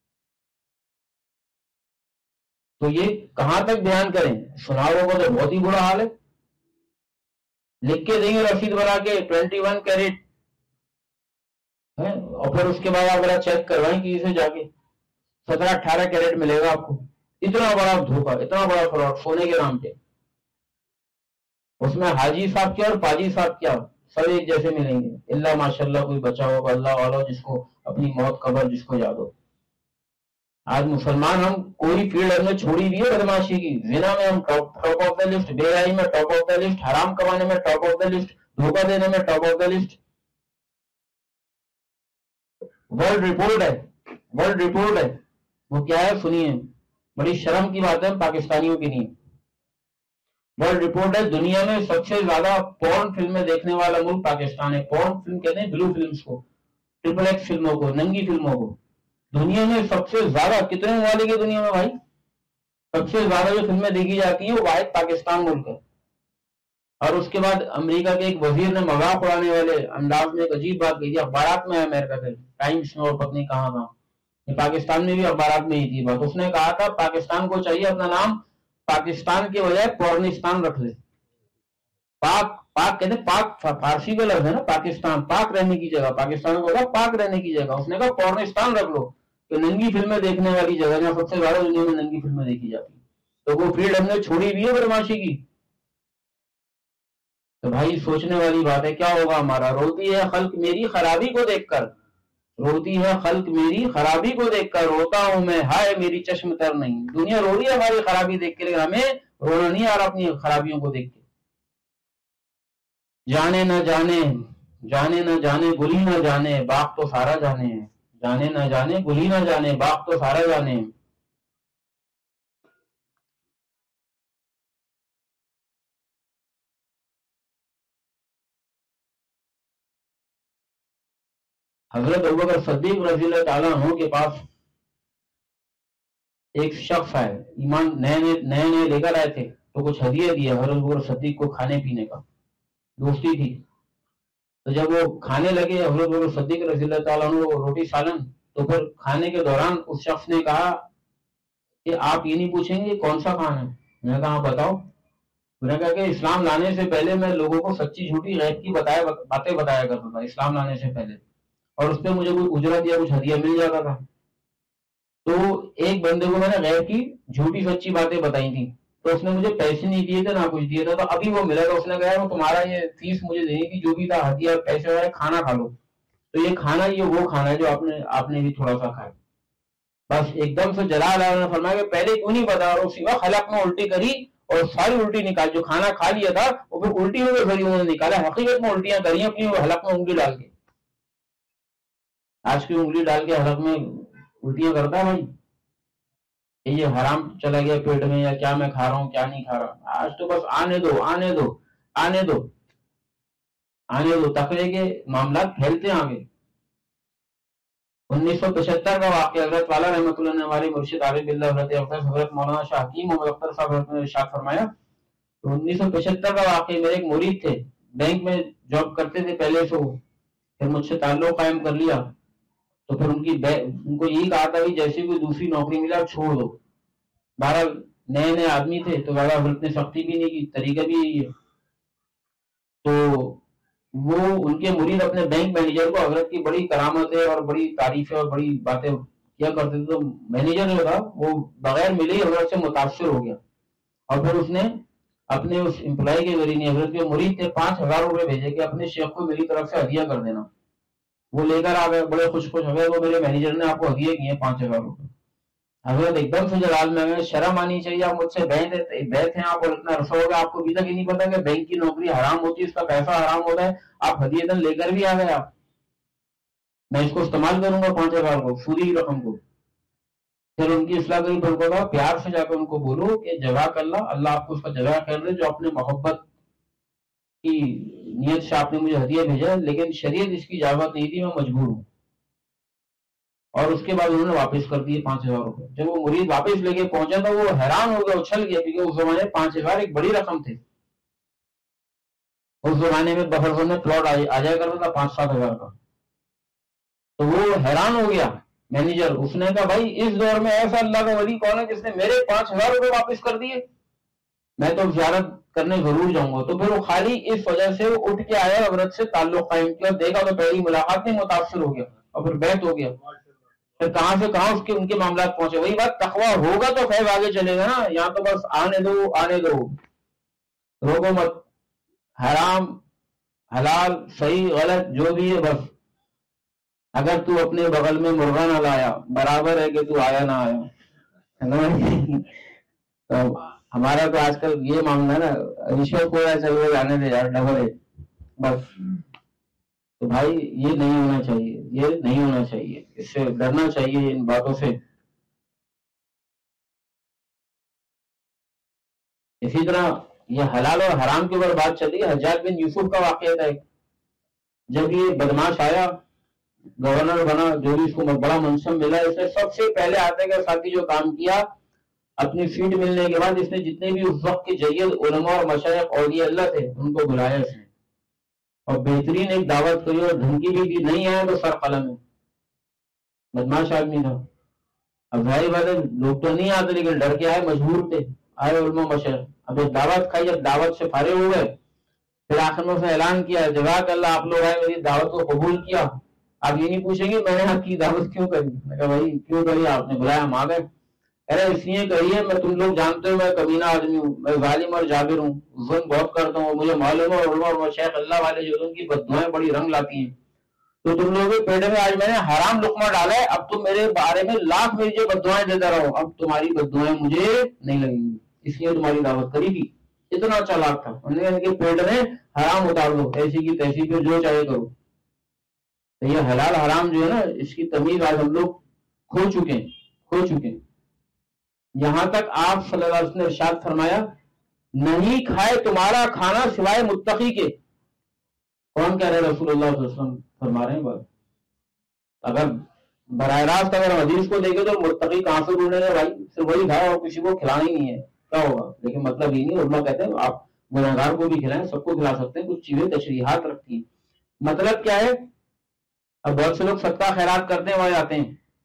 तो ये कहां तक बयान करें, सुनाओ को तो बहुत ही बुरा हाल है। लिख के देंगे रसीद बना के 21 कैरेट है, और फिर उसके बाद आप चेक करवाएं किसी से जाके 17-18 कैरेट मिलेगा आपको। इतना बड़ा धोखा, इतना बड़ा फ्रॉड सोने के नाम पे। उसमें हाजी साहब क्या और पाजी साहब क्या सब एक जैसे मिलेंगे, इल्ला माशाल्लाह कोई बचा होगा, अल्लाह वाला जिसको अपनी मौत कबर जिसको याद हो। आज मुसलमान हम कोई फील्ड हमने छोड़ी भी है बदमाशी की, जिना में हम टॉप ऑफ द लिस्ट, बेहाई में टॉप ऑफ द लिस्ट, हराम कमाने में टॉप ऑफ द लिस्ट, धोखा देने में top of the list. World report है, वर्ल्ड रिपोर्ट है, वो क्या है सुनिए, बड़ी शर्म की बात है पाकिस्तानियों के लिए। वर्ल्ड रिपोर्ट है, दुनिया में सबसे ज्यादा पॉर्न फिल्में देखने वाला मुल्क पाकिस्तान है। पॉर्न फिल्म कहते हैं ब्लू फिल्म्स को, XXX फिल्मों को, नंगी फिल्मों को। दुनिया में सबसे ज्यादा, कितने वाले की दुनिया में भाई, सबसे ज्यादा जो फिल्में देखी जाती है वो वाहिद पाकिस्तान मुल्क है। और उसके बाद अमेरिका के एक वजीर ने मजाक उड़ाने वाले अंदाज में एक अजीब बात कही थी, अखबारात में है अमेरिका के, टाइम्स में और पत्नी कहाँ, पाकिस्तान में भी अखबारात में ही थी बात। उसने कहा था पाकिस्तान को चाहिए अपना नाम पाकिस्तान के बजाय पॉर्निस्तान रख ले। पाक, पाक कहते पाक फारसी का लफ्ज है ना, पाकिस्तान, पाक रहने की जगह, पाकिस्तान को कहा पाक रहने की जगह, उसने कहा पॉर्निस्तान रख लो, तो नंगी फिल्में देखने वाली जगह जहाँ सबसे ज्यादा दुनिया में नंगी फिल्में देखी जाती। तो वो फील्ड हमने छोड़ी भी है बदमाशी की। तो भाई सोचने वाली बात है, क्या होगा हमारा। रोती है खल्क मेरी खराबी को देखकर, रोती है खल्क मेरी खराबी को देखकर, रोता हूं मैं हाय मेरी चश्म तर नहीं। दुनिया रो रही है हमारी खराबी देख के, लेकिन हमें रोना नहीं आ रहा अपनी खराबियों को देख के। जाने न जाने, जाने न जाने गुली न जाने, बाप तो सारा जाने है। जाने न जाने गुली न जाने, बाप तो सारा जाने। हजरत अबू बकर सिद्दीक रज़ियल्लाहु ताला अन्हु के पास एक शख्स आए, ईमान नए नए लेकर आए थे, तो कुछ हदिया दिया हजरत अबू बकर सिद्दीक को खाने पीने का, दोस्ती थी। तो जब वो खाने लगे हजरत अबू बकर सिद्दीक रज़ियल्लाहु ताला अन्हु रोटी सालन, تو پھر کھانے کے دوران اس شخص نے کہا کہ آپ یہ نہیں پوچھیں گے کون سا کھانا ہے؟ میں نے کہا ہاں بتاؤ. میں نے کہا کہ اسلام لانے سے پہلے میں لوگوں کو سچی جھوٹی غیب کی باتیں بتایا کرتا تھا اسلام لانے سے پہلے, اور اس پہ مجھے کوئی اجرت یا کچھ ہدیہ مل جاتا تھا. تو ایک بندے کو میں نے غیب کی جھوٹی سچی باتیں بتائی تھی, تو اس نے مجھے پیسے نہیں دیے تھے نہ کچھ دیے تھا, تو ابھی وہ ملا تھا, اس نے کہا وہ تمہارا یہ فیس مجھے دینی تھی جو بھی تھا ہدیہ پیسے وغیرہ, کھانا کھا لو. تو یہ کھانا یہ وہ کھانا ہے جو آپ نے بھی تھوڑا سا کھایا. بس ایک دم سے جلال نے فرمایا کہ پہلے کیوں نہیں بتا, اور اسی وقت حلق میں الٹی کری اور ساری الٹی نکال, جو کھانا کھا لیا تھا وہ پھر الٹی ہوئے پھر انہوں نے نکالا. حقیقت میں الٹیاں کری اپنی حلق میں انگلی ڈال کے. آج کی انگلی ڈال کے حلق میں الٹیاں کرتا ہے بھائی, یہ حرام چلا گیا پیٹ میں یا کیا میں کھا رہا ہوں کیا نہیں کھا رہا. آج تو بس آنے دو آنے دو آنے دو آنے دو, تقوی کے معاملات پھیلتے ہیں آگے. 1975 کا واقعہ, حضرت والا رحمۃ اللہ نے ہمارے مرشد عارف باللہ حضرت مولانا شاہ حکیم محمد اختر صاحب نے ارشاد فرمایا. تو 1975 کا واقعہ, میرے ایک مرید تھے, بینک میں جاب کرتے تھے پہلے سے, وہ پھر مجھ سے تعلق قائم کر لیا. تو پھر ان کو یہی کہا تھا کہ جیسی کوئی دوسری نوکری ملا چھوڑ دو. بہرحال نئے نئے آدمی تھے تو زیادہ حضرت نے سختی بھی نہیں کی, طریقہ بھی یہی ہے. تو وہ ان کے مرید اپنے بینک مینیجر کو حضرت کی بڑی کرامتیں اور بڑی تعریفیں اور بڑی باتیں کیا کرتے تھے. تو مینیجر جو تھا وہ بغیر ملے ہی حضرت سے متاثر ہو گیا, اور پھر اس نے اپنے اس امپلائی کے ذریعے, حضرت کے مرید تھے, 5,000 روپے بھیجے کہ اپنے شیخ کو میری طرف سے ہدیہ کر دینا. وہ لے کر آ گئے, بڑے خوش ہو گئے, وہ میرے مینیجر نے آپ کو ہدیہ کیے 5,000 روپے. حضرت ایک دم سے جلال میں گئے, شرم آنی چاہیے, آپ مجھ سے بیٹھ ہیں آپ, اور اتنا عرصہ ہو گیا آپ کو ابھی تک ہی نہیں پتا کہ بینک کی نوکری حرام ہوتی ہے, اس کا پیسہ حرام ہوتا ہے, آپ ہدیہ لے کر بھی آ گئے. آپ میں اس کو استعمال کروں گا 5,000 کو, سودی رقم کو. پھر ان کی اصلاح کری, پھر کو پیار سے جا کر ان کو بولو کہ جزاک اللہ, اللہ آپ کو اس کا جزا خیر دے, جو اپنے محبت کی نیت سے آپ نے مجھے ہدیہ بھیجا, لیکن شریعت اس کی اجازت نہیں تھی, میں مجبور ہوں. اور اس کے بعد انہوں نے واپس کر دیے 5,000 روپے. جب وہ مرید واپس لے کے پہنچا تو وہ حیران ہو گیا, اچھل گیا, کیونکہ اس زمانے میں 5,000 ایک بڑی رقم تھے. اس زمانے میں بفر میں پلاٹ آ جایا کرتا تھا 5-7 ہزار کا. تو وہ حیران ہو گیا مینیجر, اس نے کہا بھائی اس دور میں ایسا اللہ کا ولی کون ہے جس نے میرے 5,000 روپے واپس کر دیے, میں تو زیارت کرنے ضرور جاؤں گا. تو پھر وہ خالی اس وجہ سے وہ اٹھ کے آیا, حضرت سے تعلق قائم کیا, دیکھا تو پہلی ملاقات میں متاثر ہو گیا, اور پھر بیعت ہو گیا. پھر کہاں سے کہاں ان کے معاملات پہنچے. وہی بات, تقویٰ ہوگا تو فیض آگے چلے گا نا, یہاں تو بس آنے دو آنے دو, روکو مت. حرام حلال صحیح غلط جو بھی ہے, بس اگر تو اپنے بغل میں مرغا نہ لایا برابر ہے کہ تو آیا نہ آیا. تو ہمارا تو آج کل یہ معاملہ ہے نا, رشوت کو چلو جانے دے یار, ڈبل ہے بس. تو بھائی یہ نہیں ہونا چاہیے, یہ نہیں ہونا چاہیے, اس سے ڈرنا چاہیے ان باتوں سے. اسی طرح یہ حلال اور حرام کے اوپر بات چلی. حجاج بن یوسف کا واقعہ تھا, جب یہ بدماش آیا, گورنر بنا, جو بھی اس کو بڑا منصب ملا, اس نے سب سے پہلے آتے کے ساتھی جو کام کیا, اپنی سیٹ ملنے کے بعد اس نے جتنے بھی اس وقت کے جید علماء اور مشائخ اولیاء اللہ تھے ان کو بلایا اس نے, اور بہترین ایک دعوت کری, اور دھمکی بھی دی, نہیں آئے تو سر قلم ہے. بدماش آدمی تھا. اب ظاہر بات ہے لوگ تو نہیں آتے, لیکن ڈر کے آئے, مجبور تھے, آئے علماء مشائخ. اب ایک دعوت کھائی, جب دعوت سے فارغ ہو گئے, پھر آخر میں سے اعلان کیا, جزاک اللہ, آپ لوگ آئے میری دعوت کو قبول کیا. آپ یہ نہیں پوچھیں گے میں نے آپ کی دعوت کیوں کری. میں کہا بھائی کیوں کری, آپ نے بلایا ہم آ گئے. ارے اس لیے کریے, میں تم لوگ جانتے ہو میں کمینہ آدمی ہوں, میں ظالم اور جابر ہوں, ظلم بہت کرتا ہوں, مجھے معلوم ہے علماء اور مشائخ اللہ والے جو ان کی بددعائیں بڑی رنگ لاتی ہیں. تو تم لوگوں کے پیٹ میں آج میں نے حرام لقمہ ڈالا ہے, اب تم میرے بارے میں لاکھ مجھے بددعائیں دیتا رہو, اب تمہاری بددعائیں مجھے نہیں لگیں گی, اس لیے تمہاری دعوت کری تھی. اتنا چالاک تھا, انہوں نے ان کے پیٹ میں حرام اتار دو, ایسی کی تیسی, پھر جو چاہے کرو. تو یہ حلال حرام جو ہے نا, اس کی تمیز آج ہم لوگ کھو چکے ہیں. یہاں تک آپ صلی اللہ علیہ وسلم نے ارشاد فرمایا, نہیں کھائے تمہارا کھانا سوائے متقی کے. کون کہہ رہے رسول اللہ صلی اللہ علیہ وسلم فرما رہے ہیں بات. اگر براہ راست اگر حدیث کو دیکھے تو متقی کہاں سے ڈھونڈیں گے بھائی, صرف وہی کھائے اور کسی کو کھلانا ہی نہیں ہے, کیا ہوگا. لیکن مطلب یہ نہیں, علماء کہتے ہیں آپ گنہگار کو بھی کھلائیں, سب کو کھلا سکتے ہیں, کچھ چیزیں تشریحات رکھتی ہیں. مطلب کیا ہے, اب بہت سے لوگ صدقہ خیرات کرتے ہیں وہاں جاتے ہیں,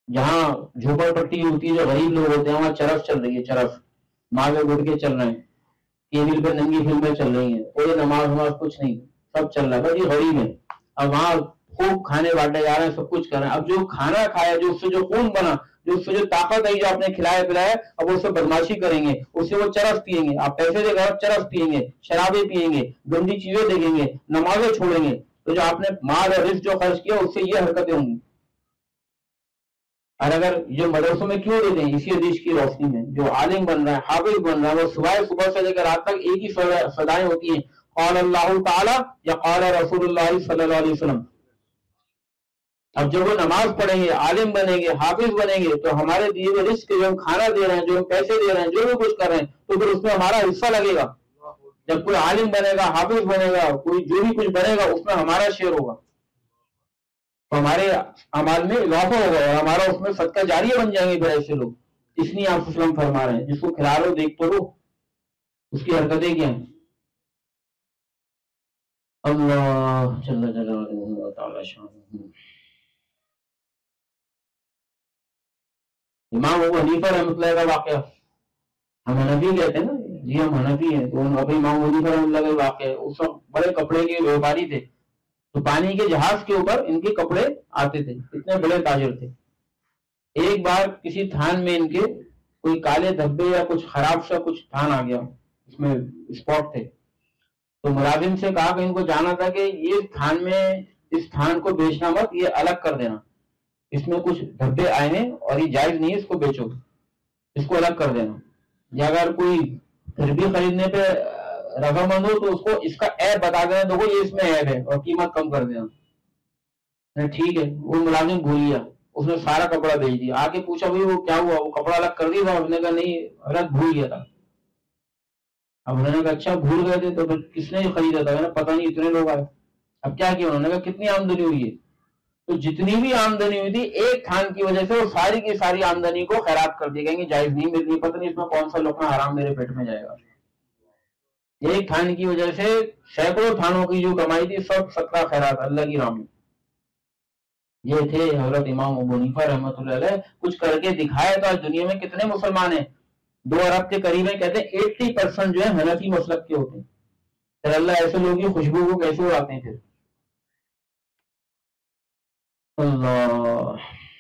جہاں جھوپڑ پٹی ہوتی ہے، جو غریب لوگ ہوتے ہیں، وہاں چرف چل رہی ہے، چرف ماں کے گڑ کے چل رہے ہیں، کیبل پہ ننگی فلمیں چل رہی ہیں، کوئی نماز وماز کچھ نہیں، سب چل رہا ہے، بس یہ غریب ہے. اب وہاں خوب کھانے بانٹے جا رہے ہیں، سب کچھ کر رہے ہیں. اب جو کھانا کھایا، جو اس سے جو خون بنا، جو اس سے جو طاقت آئی، جو آپ نے کھلایا پلایا، اب وہ سب بدماشی کریں گے، اس سے وہ چرس پیئیں گے. آپ پیسے دے کر چرس پیئیں گے، شرابیں پیئیں گے، گندی چیزیں دیکھیں گے، نمازیں چھوڑیں گے. تو جو آپ نے مال اور رزق جو خرچ کیا، اس سے یہ حرکتیں ہوں گی. اور اگر جو مدرسوں میں کیوں دیتے ہیں؟ اسی حدیث کی روشنی میں. جو عالم بن رہا ہے، حافظ بن رہا ہے، وہ صبح سے لے کر رات تک ایک ہی صدائیں ہوتی ہیں، قال اللہ تعالی یا قال رسول اللہ صلی اللہ علیہ وسلم. اب جب وہ نماز پڑھیں گے، عالم بنیں گے، حافظ بنیں گے، تو ہمارے دیے ہوئے رزق جو ہم کھانا دے رہے ہیں، جو ہم پیسے دے رہے ہیں، جو بھی کچھ کر رہے ہیں، تو پھر اس میں ہمارا حصہ لگے گا. جب کوئی عالم بنے گا، حافظ بنے گا، کوئی جو بھی کچھ بنے گا، اس میں ہمارا شیئر ہوگا، تو ہمارے اعمال میں اضافہ ہوگا، اور ہمارا اس میں صدقہ جاریہ بن جائیں گے پھر ایسے لوگ. اس لیے آپ وسلم فرما رہے ہیں جس کو کھلا لو دیکھ تو لو اس کی حرکتیں کیا ہیں. اللہ جل جلالہ تعالی شان. امام ابو حنیفہ رحمۃ اللہ کا واقعہ، ہم حنفی کہتے ہیں نا جی، ہم حنفی ہیں، تو ابھی امام ابو حنیفہ رحمۃ اللہ کا واقعہ ہے. اس وقت بڑے کپڑے کے ویوپاری تھے، تو پانی کے جہاز کے اوپر ان کے کپڑے آتے تھے، اتنے بڑے تاجر تھے. ایک بار کسی تھان میں ان کے کوئی کالے دھبے یا کچھ خراب سا کچھ تھان آ گیا، اس میں اسپاٹ تھے. تو ملازم سے کہا کہ ان کو جانا تھا کہ یہ تھان میں اس تھان کو بیچنا مت، یہ الگ کر دینا، اس میں کچھ دھبے آئے ہیں اور یہ جائز نہیں ہے، اس کو بیچو، اس کو الگ کر دینا. یا اگر کوئی پھر بھی خریدنے پہ رضامند ہو تو اس کو اس کا عیب بتا دینا، دیکھو یہ اس میں عیب ہے، اور قیمت کم کر دینا. ٹھیک ہے. وہ ملازم بھول گیا، اس نے سارا کپڑا بیچ دیا. آگے پوچھا بھائی وہ کیا ہوا، وہ کپڑا الگ کر دیا تھا؟ اس نے کہا نہیں حضرت بھول گیا تھا. اب انہوں نے کہا اچھا بھول گئے تھے تو پھر کس نے خریدا تھا؟ پتہ نہیں، اتنے لوگ آئے. اب کیا کیا؟ انہوں نے کہا کتنی آمدنی ہوئی ہے؟ تو جتنی بھی آمدنی ہوئی تھی ایک تھان کی وجہ سے وہ ساری کی ساری آمدنی کو خیرات کر دی. کہیں گے جائز نہیں ملنی، پتہ نہیں اس میں کون سا لقمہ حرام میرے پیٹ میں جائے گا. ایک تھان کی وجہ سے سینکڑوں تھانوں کی جو کمائی تھی سب صدقہ خیرات اللہ کی راہ میں. یہ تھے حضرت امام ابو حنیفہ رحمۃ اللہ علیہ. کچھ کر کے دکھایا. تو آج دنیا میں کتنے مسلمان ہیں؟ 2 ارب کے قریب ہیں. کہتے ہیں 80% جو ہے حنفی مسلک کے ہوتے ہیں. پھر اللہ ایسے لوگوں کی خوشبو کو کیسے اڑاتے ہیں پھر. اللہ.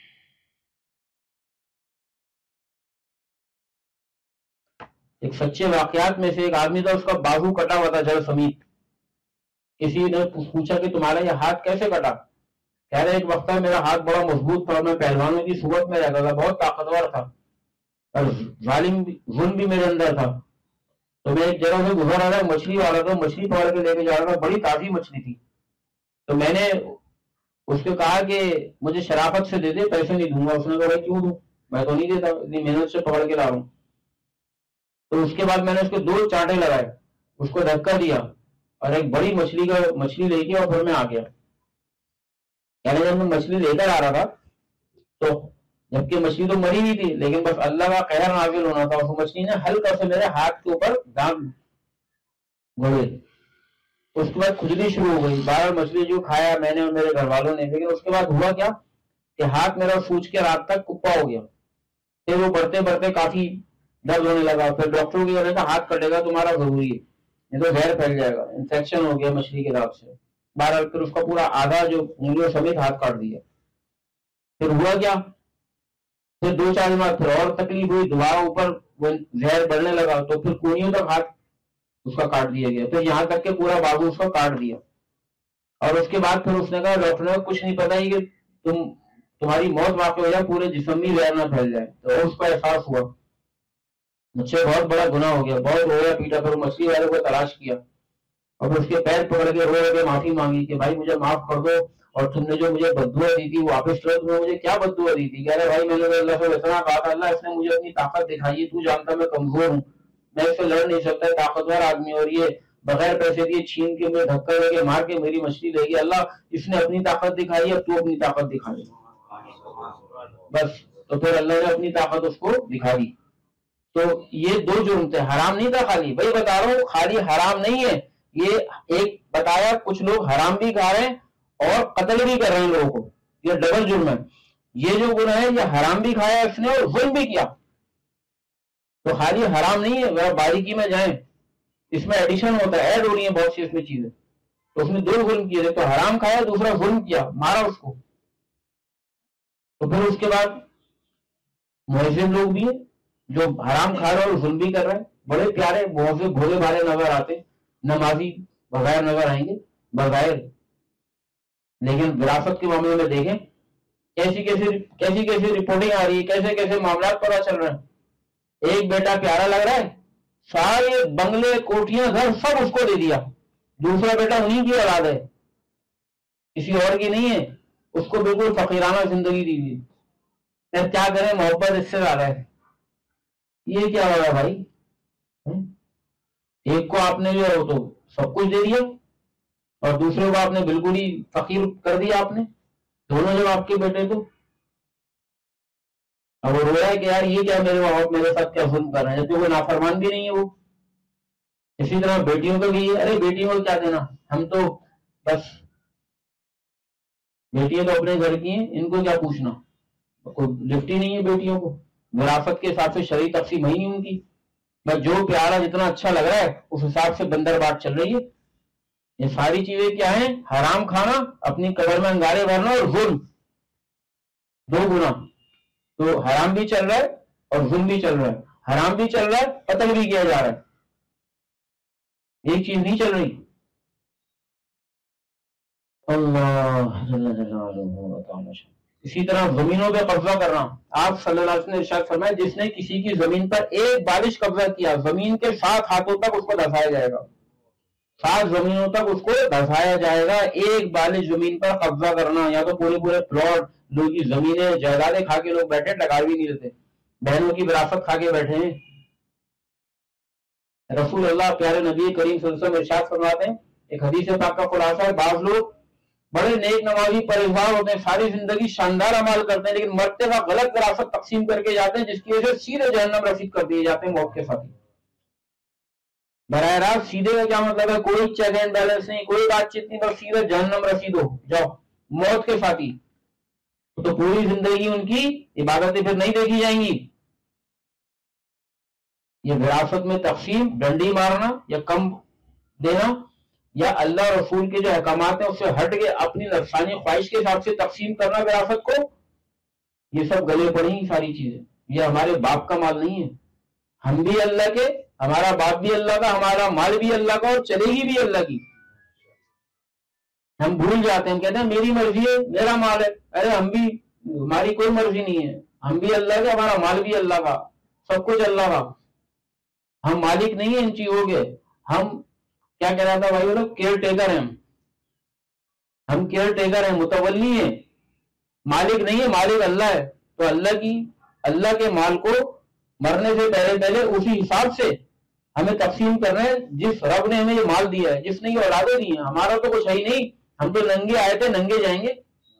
ایک سچے واقعات میں سے ایک آدمی تھا، اس کا بازو کٹا ہوا تھا جڑ سمیت. کسی نے پوچھا کہ تمہارا یہ ہاتھ کیسے کٹا؟ کہہ رہے ایک وقت میرا ہاتھ بڑا مضبوط تھا، میں پہلوانوں کی صورت میں رہتا تھا، بہت طاقتور تھا، اور ظلم بھی میرے اندر تھا. تو میں ایک جگہ سے گزر رہا تھا، مچھلی والا تھا، مچھلی پکڑ کے لے کے جا رہا تھا، بڑی تازی مچھلی تھی. تو میں نے اس کو کہا کہ مجھے شرافت سے دے دے، پیسے نہیں دوں گا. اس نے کہا بھائی کیوں دوں، میں تو نہیں دیتا، اتنی محنت سے پکڑ کے لا رہا ہوں. تو اس کے بعد میں نے اس کو 2 چانٹے لگائے، اس کو دھکا دیا، اور ایک بڑی مچھلی لے کے اور پھر میں آ گیا. یعنی جب میں مچھلی لے کر آ رہا تھا تو جبکہ مچھلی تو مری ہوئی تھی، لیکن بس اللہ کا قہر نازل ہونا تھا. اس مچھلی نے ہلکا سے میرے ہاتھ کے اوپر داغ گھوڑے. اس کے بعد کھجلی شروع ہو گئی. 12 مچھلی جو کھایا میں نے اور میرے گھر والوں نے، لیکن اس کے بعد ہوا کیا کہ ہاتھ میرا سوج کے رات تک کپا ہو گیا. پھر وہ بڑھتے بڑھتے کافی درد ہونے لگا. پھر ڈاکٹروں کی وجہ سے ہاتھ کٹے گا تمہارا ضروری ہے، نہیں تو زہر پھیل جائے گا. انفیکشن ہو گیا مچھلی کے داغ سے. 12 پھر اس کا پورا آدھا جو انگلیوں سمیت ہاتھ کاٹ دیا. پھر ہوا کیا، پھر 2-4 دن بعد پھر اور تکلیف ہوئی، دوبارہ اوپر وہ زہر بڑھنے لگا، تو پھر کونیوں تک ہاتھ اس کا کاٹ دیا گیا. پھر یہاں تک کہ پورا بازو اس کا کاٹ دیا. اور اس کے بعد پھر اس نے کہا ڈاکٹر نے کچھ نہیں پتا ہی کہ تمہاری موت واقع ہو جائے، پورے جسم میں زہر نہ پھیل جائے. تو اس کا احساس ہوا مجھ سے بہت بڑا گناہ ہو گیا. بہت رویا پیٹا. پھر مچھلی والے کو تلاش کیا اور پھر اس کے پیر پکڑ کے رو کے معافی مانگی کہ بھائی مجھے معاف کر دو، اور تم نے جو مجھے بددعا دی تھی واپس کرو. تم نے مجھے کیا بددعا دی تھی؟ کہہ رہے بھائی میں نے اللہ سے اتنا کہا تھا، اللہ اس نے مجھے اپنی طاقت دکھائی ہے، تو جانتا میں کمزور ہوں، میں اس سے لڑ نہیں سکتا، طاقتور آدمی، اور یہ بغیر پیسے دیے چھین کے مجھے دھکا دے کے مار کے میری مچھلی لے گی. اللہ اس نے اپنی طاقت دکھائی ہے، اب تو اپنی طاقت دکھا دے. بس تو پھر اللہ نے اپنی طاقت اس کو دکھا دی. تو یہ 2 جرم تھے. حرام نہیں تھا خالی، بھائی بتا رہا ہوں خالی حرام نہیں ہے یہ. ایک بتایا کچھ لوگ حرام بھی کھا رہے ہیں اور قتل بھی کر رہے ہیں لوگوں کو، یہ ڈبل جرم ہے. یہ جو گناہ ہے یہ حرام بھی کھایا اس نے اور ظلم بھی کیا. تو خالی حرام نہیں ہے، اگر باریکی میں جائیں اس میں ایڈیشن ہوتا ہے، ایڈ ہو رہی ہیں بہت سی اس میں چیزیں. تو اس نے دو ظلم کیے، تو حرام کھایا، دوسرا ظلم کیا، مارا اس کو. تو پھر اس کے بعد مہذب لوگ بھی ہیں جو حرام کھا رہے اور ظلم بھی کر رہے ہیں، بڑے پیارے بہت سے بھولے بھالے نظر آتے، نمازی بغیر نظر آئیں گے بغیر، لیکن وراثت کے معاملے میں دیکھیں کیسی کیسی رپورٹنگ آ رہی ہے، کیسے کیسے معاملات پتہ چل رہے ہیں. ایک بیٹا پیارا لگ رہا ہے، سارے بنگلے کوٹیاں گھر سب اس کو دے دیا، دوسرا بیٹا انہیں کی اولاد ہے، کسی اور کی نہیں ہے، اس کو بالکل فقیرانہ زندگی دی گئی. کیا کریں، محبت اس سے زیادہ ہے. یہ کیا ہو رہا ہے بھائی؟ ایک کو آپ نے جو ہے وہ تو سب کچھ دے دیا اور دوسرے کو آپ نے بالکل ہی فقیر کر دیا. آپ نے دونوں جب آپ کے بیٹے تو اب وہ رو رہا ہے کہ یار یہ کیا میرے ماں باپ میرے ساتھ کیا ظلم کر رہے ہیں، جبکہ وہ نافرمان بھی نہیں ہے وہ. اسی طرح بیٹیوں کو بھی، ارے بیٹیوں کو کیا دینا، ہم تو بس بیٹیاں تو اپنے گھر کی ہیں، ان کو کیا پوچھنا، کوئی لفٹ ہی نہیں ہے بیٹیوں کو. وراثت کے حساب سے شرعی تقسیم ہی نہیں ان کی، بس جو پیارا جتنا اچھا لگ رہا ہے اس حساب سے بندر بات چل رہی ہے. یہ ساری چیزیں کیا ہیں؟ حرام کھانا، اپنی قبر میں انگارے بھرنا اور ظلم، دو گناہ. تو حرام بھی چل رہا ہے اور ظلم بھی چل رہا ہے، حرام بھی چل رہا ہے، قتل بھی کیا جا رہا ہے، ایک چیز نہیں چل رہی. اللہ جل جلالہ. اسی طرح زمینوں پہ قبضہ کرنا، آپ صلی اللہ علیہ وسلم نے ارشاد فرمایا جس نے کسی کی زمین پر ایک بالش قبضہ کیا، زمین کے 7 ہاتھوں تک اس کو دھسایا جائے گا، 7 زمینوں تک اس کو دھسایا جائے گا. ایک بالش زمین پر قبضہ کرنا، یا تو پورے پلاٹ لوگوں کی زمینیں جائیدادیں کھا کے لوگ بیٹھے، ٹکا بھی نہیں دیتے، بہنوں کی وراثت کھا کے بیٹھے ہیں. رسول اللہ پیارے نبی کریم صلی اللہ علیہ وسلم ارشاد فرماتے ہیں، ایک حدیث پاک کا خلاصہ ہے، بعض لوگ بڑے نیک نمازی پرہیزگار ہوتے ہیں، ساری زندگی شاندار عمل کرتے ہیں، لیکن مرتے وقت غلط وراثت تقسیم کر کے جاتے ہیں، جس کی وجہ سے سیدھے جہنم رسید کر دیے جاتے ہیں موت کے ساتھ. براہ راست سیدھے کا کیا مطلب ہے؟ کوئی چیک اینڈ بیلنس نہیں، کوئی بات چیت نہیں، بس سیدھے جہنم رسید ہو جاؤ موت کے ساتھ ہی. تو پوری زندگی ان کی عبادتیں پھر نہیں دیکھی جائیں گی. یہ وراثت میں تقسیم، ڈنڈی مارنا یا کم دینا، یا اللہ رسول کے جو احکامات ہیں اس سے ہٹ کے اپنی نفسانی خواہش کے حساب سے تقسیم کرنا وراثت کو، یہ سب گلے پڑی ہیں ساری چیزیں. یہ ہمارے باپ کا مال نہیں ہے، ہم بھی اللہ کے، ہمارا باپ بھی اللہ کا، ہمارا مال بھی اللہ کا، اور چلے گی بھی اللہ کی. ہم بھول جاتے ہیں، ہم کہتے ہیں میری مرضی ہے، میرا مال ہے. ارے ہم بھی، ہماری کوئی مرضی نہیں ہے، ہم بھی اللہ کے، ہمارا مال بھی اللہ کا، سب کچھ اللہ کا. ہم مالک نہیں ہیں ان چیزوں کے، ہم کیا کہہ رہا تھا بھائی لوگ، کیئر ٹیکر ہیں. ہم کیئر ٹیکر ہیں، متولی ہیں، مالک نہیں ہے، مالک اللہ ہے. تو اللہ کے مال کو مرنے سے پہلے اسی حساب سے ہمیں تقسیم کرنا ہے جس رب نے ہمیں یہ مال دیا ہے، جس نے یہ اولادیں دی ہیں. ہمارا تو کچھ ہے ہی نہیں، ہم تو ننگے آئے تھے، ننگے جائیں گے.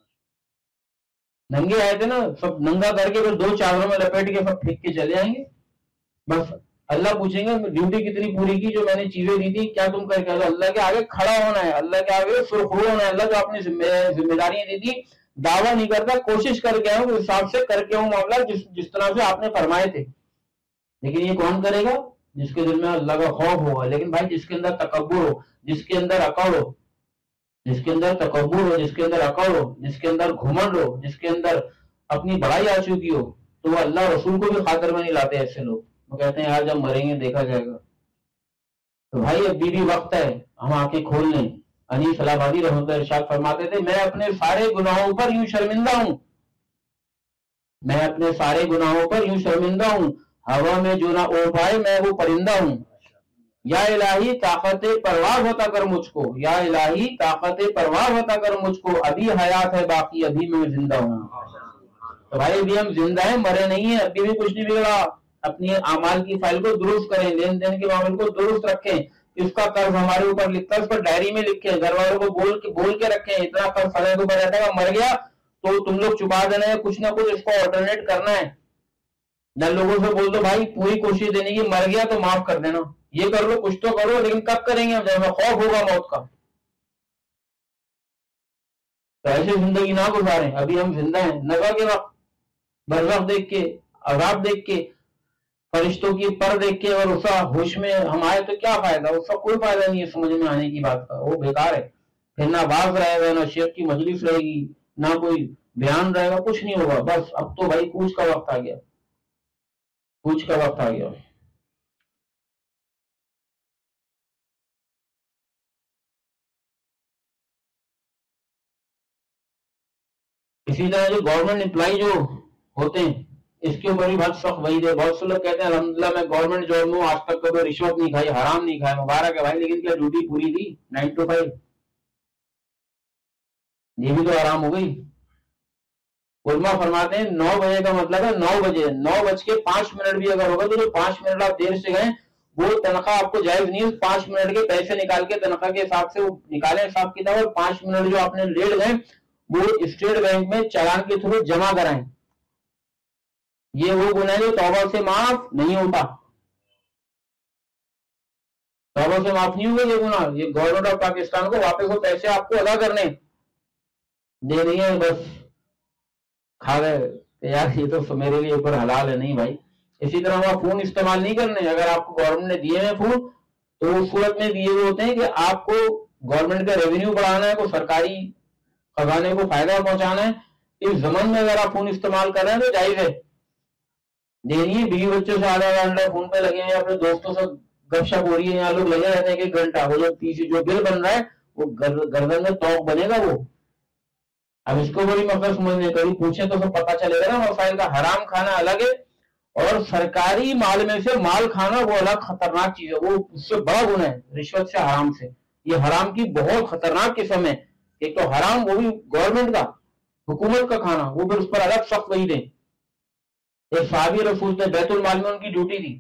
ننگے آئے تھے نا، سب ننگا کر کے پھر 2 چادروں میں لپیٹ کے سب پھینک کے چلے آئیں گے. بس اللہ پوچھیں گے ڈیوٹی کتنی پوری کی، جو میں نے چیزیں دی تھی کیا تم کر کے؟ اللہ کے آگے کھڑا ہونا ہے، اللہ کے آگے سرخرو ہونا ہے. اللہ جو اپنی ذمہ داریاں دی تھی، دعویٰ نہیں کرتا، کوشش کر کے آؤں، اس حساب سے کر کے آؤں معاملہ جس طرح سے آپ نے فرمائے تھے. لیکن یہ کون کرے گا؟ جس کے دل میں اللہ کا خوف ہوگا. لیکن بھائی جس کے اندر تکبر ہو، جس کے اندر اکڑ ہو، جس کے اندر تکبر ہو، جس کے اندر اکڑ ہو، جس کے اندر گھمنڈ ہو، جس کے اندر اپنی بڑائی آ چکی ہو، تو وہ اللہ رسول کو بھی خاطر میں نہیں لاتے. ایسے لوگ وہ کہتے ہیں یار جب مریں گے دیکھا جائے گا. تو بھائی اب بھی وقت ہے، ہم آنکھیں کھول لیں. انیس الہ آبادی رحمۃ اللہ ارشاد فرماتے تھے، میں اپنے سارے گناہوں پر یوں شرمندہ ہوں، میں اپنے سارے گناہوں پر یوں شرمندہ ہوں، ہوا میں جو نہ اڑ پائے میں وہ پرندہ ہوں. یا الہی طاقت پرواز ہوتا کر مجھ کو، یا الہی طاقت پرواز ہوتا کر مجھ کو، ابھی حیات ہے باقی، ابھی میں زندہ ہوں. تو بھائی ابھی ہم زندہ ہیں، مرے نہیں ہیں، ابھی بھی کچھ نہیں بگڑا. اپنی اعمال کی فائل کو درست کریں، لین دین کے معاملے کو درست رکھیں. اس کا قرض ہمارے اوپر لکھتا ہے، اس پر ڈائری میں لکھیں، گھر والوں کو بول کے رکھیں، اتنا قرض فلاں کے اوپر رہتا ہے، مر گیا تو تم لوگ چکا دینا ہے، کچھ نہ کچھ اس کو آلٹرنیٹ کرنا ہے. نہ لوگوں سے بول دو بھائی پوری کوشش دینے کی، مر گیا تو معاف کر دینا، یہ کر لو، کچھ تو کرو. لیکن کب کریں گے جب ہمیں خوف ہوگا موت کا. تو ایسے زندگی نہ گزاریں. ابھی ہم زندہ ہیں, نزا کے وقت برزخ دیکھ کے, عذاب دیکھ کے, فرشتوں کی پر دیکھ کے اور اس کا ہوش میں ہم آئے تو کیا فائدہ؟ اس کا کوئی فائدہ نہیں ہے سمجھ میں آنے کی بات کا, وہ بیکار ہے. پھر نہ باز رہے گا, نہ شیخ کی مجلس رہے گی, نہ کوئی بیان رہے گا, کچھ نہیں ہوگا. بس اب تو بھائی کوچ کا وقت آ گیا, کوچ کا وقت آ گیا. اسی طرح جو گورنمنٹ امپلائی جو ہوتے ہیں اس کے اوپر بھی بہت سخت وعید ہے. بہت سے لوگ کہتے ہیں الحمدللہ میں گورنمنٹ جاب میں ہوں, آج تک کبھی رشوت نہیں کھائی, حرام نہیں کھایا, مبارک ہے بھائی, لیکن کیا ڈیوٹی پوری تھی 9 to 5؟ یہ بھی تو حرام ہو گئی. علماء فرماتے ہیں 9 بجے کا مطلب ہے 9 بجے, 9:05 بھی اگر ہوگا تو جو 5 منٹ آپ دیر سے گئے وہ تنخواہ آپ کو جائز نہیں ہے. 5 منٹ کے پیسے نکال کے تنخواہ کے حساب سے وہ نکالیں حساب کتاب, اور 5 منٹ جو آپ نے لیٹ گئے وہ اسٹیٹ بینک میں چالان کے تھرو جمع کرائیں. یہ وہ گناہ جو توبہ سے معاف نہیں ہوتا, توبہ سے معاف نہیں ہوگا یہ گناہ. یہ گورنمنٹ آف پاکستان کو واپس وہ پیسے آپ کو ادا کرنے دے رہی ہے, بس کھا گئے کہ یار یہ تو میرے لیے اوپر حلال ہے. نہیں بھائی. اسی طرح وہ فون استعمال نہیں کرنے. اگر آپ کو گورنمنٹ نے دیے ہیں فون تو اس صورت میں دیے ہوئے ہوتے ہیں کہ آپ کو گورنمنٹ کا ریونیو بڑھانا ہے, کو سرکاری خزانے کو فائدہ پہنچانا ہے. اس زمن میں اگر آپ فون استعمال کر رہے ہیں تو جائز ہے, دینی ہے. بیوی بچوں سے آدھا گھنٹہ فون پہ لگے ہیں, اپنے دوستوں سے گپ شپ ہو رہی ہے, یہاں لوگ لگے رہتے ہیں 1 گھنٹہ. وہ جو پیچھے جو بل بن رہا ہے وہ گردن میں توق بنے گا. وہ اب اس کو بڑی مقصد سمجھنے, کبھی پوچھیں تو سب پتا چلے گا نا. مسائل کا حرام کھانا الگ ہے اور سرکاری مال میں سے مال کھانا وہ الگ خطرناک چیز ہے. وہ اس سے بڑا گناہ ہے رشوت سے, حرام سے. یہ حرام کی بہت خطرناک قسم ہے. ایک تو حرام, وہ بھی گورنمنٹ کا, حکومت کا کھانا, وہ پھر اس پر الگ سخت وعید ہے. ایک صحابی رسول تھے, بیت المال میں ان کی ڈیوٹی تھی,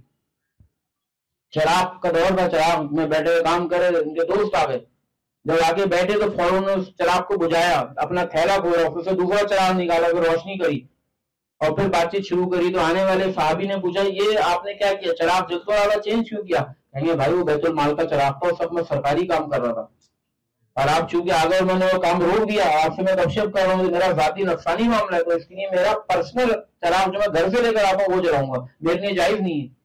چراغ کا دور تھا, چراغ میں بیٹھے ہوئے کام کرے, ان کے دوست آ گئے. جب آگے بیٹھے تو فوراً اس چراغ کو بجھایا, اپنا تھیلا کھولا, پھر سے دوسرا چراغ نکالا, پھر روشنی کری اور پھر بات چیت شروع کری. تو آنے والے صحابی نے پوچھا یہ آپ نے کیا کیا, چراغ جلتا والا چینج کیوں کیا؟ کہیں گے بھائی وہ بیت المال کا چراغ تھا, سب میں سرکاری کام کر رہا تھا, اور آپ چونکہ آگے میں نے وہ کام روک دیا, آپ سے میں گپ شپ کر رہا ہوں, میرا ذاتی نفسانی معاملہ ہے, تو اس لیے میرا پرسنل چراغ جو میں گھر سے لے کر آتا ہوں وہ جلاؤں گا, میرے لیے جائز نہیں ہے.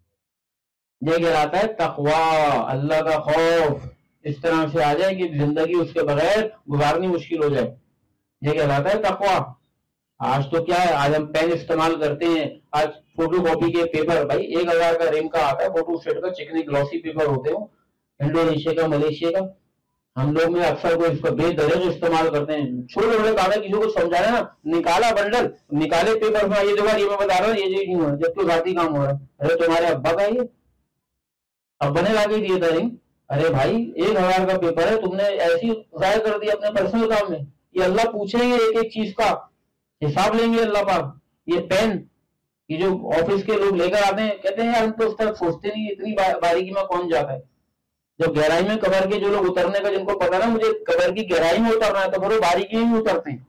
یہ کہلاتا ہے تقوی, اللہ کا خوف. اس طرح سے آ جائے کہ زندگی اس کے بغیر گزارنی مشکل ہو جائے. یہ کہلاتا ہے تقوی. آج تو کیا ہے, آج ہم پین استعمال کرتے ہیں, آج فوٹو کاپی کے پیپر بھائی 1000 کا ریم کا آتا ہے, فوٹو سیٹ کا, چکنے گلوسی پیپر ہوتے ہوں, انڈونیشیا کا, ملیشیا کا. ہم لوگ میں اکثر کوئی اس کا بے درج استعمال کرتے ہیں. چھوٹے بڑے کاغذ کسی کو سمجھانا نا, نکالا بنڈل, نکالے پیپر میں, یہ جگہ یہ میں بتا رہا ہوں, یہ نہیں ہو رہا, جب تو ذاتی کام ہو رہا ہے. ارے تمہارے ابا کا, یہ ابا نے لا کے دیے تھا رنگ. ارے بھائی 1000 کا پیپر ہے, تم نے ایسی ضائع کر دیا اپنے پرسنل کام میں. یہ اللہ پوچھیں گے ایک ایک چیز کا حساب لیں گے اللہ پاک. یہ پین, یہ جو آفس کے لوگ لے کر آتے ہیں, کہتے ہیں یار ہم تو اس طرح سوچتے نہیں, اتنی باریکی میں کون جاتا ہے. جب گہرائی میں قبر کے جو لوگ اترنے کا جن کو پتا نا مجھے قبر کی گہرائی میں اترنا ہے, تو پھر وہ باریکی میں اترتے ہیں.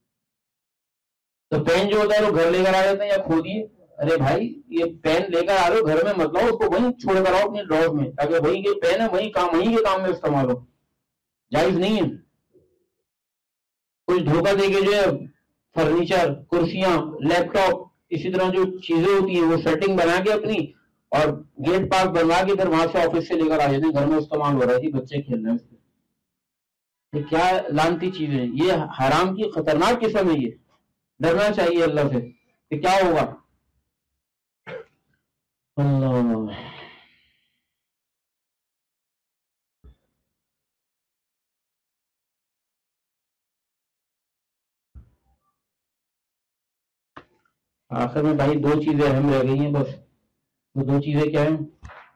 تو پین جو ہوتا ہے وہ گھر لے کر آ جاتے ہیں یا کھو دیے. ارے بھائی یہ پین لے کر آ رہے ہو گھر میں, مت لاؤ, اس کو وہیں چھوڑ کر آؤ اپنے ڈراور میں, تاکہ وہی کے پین ہے وہی کے کام میں استعمال ہو. جائز نہیں ہے. کچھ دھوکہ دے کے جو ہے فرنیچر, کرسیاں, لیپ ٹاپ, اسی طرح جو چیزیں ہوتی ہیں وہ سیٹنگ بنا کے اپنی اور گیٹ پاس بنوا کے پھر وہاں سے آفس سے لے کر آ جاتے ہیں, گھر میں استعمال ہو رہا ہے جی, بچے کھیل رہے ہیں. یہ کیا لانتی چیز ہے, یہ حرام کی خطرناک قسم ہے. یہ ڈرنا چاہیے اللہ سے کہ کیا ہوگا. اللہ آخر میں بھائی 2 چیزیں اہم رہ گئی ہیں بس. وہ 2 چیزیں کیا ہیں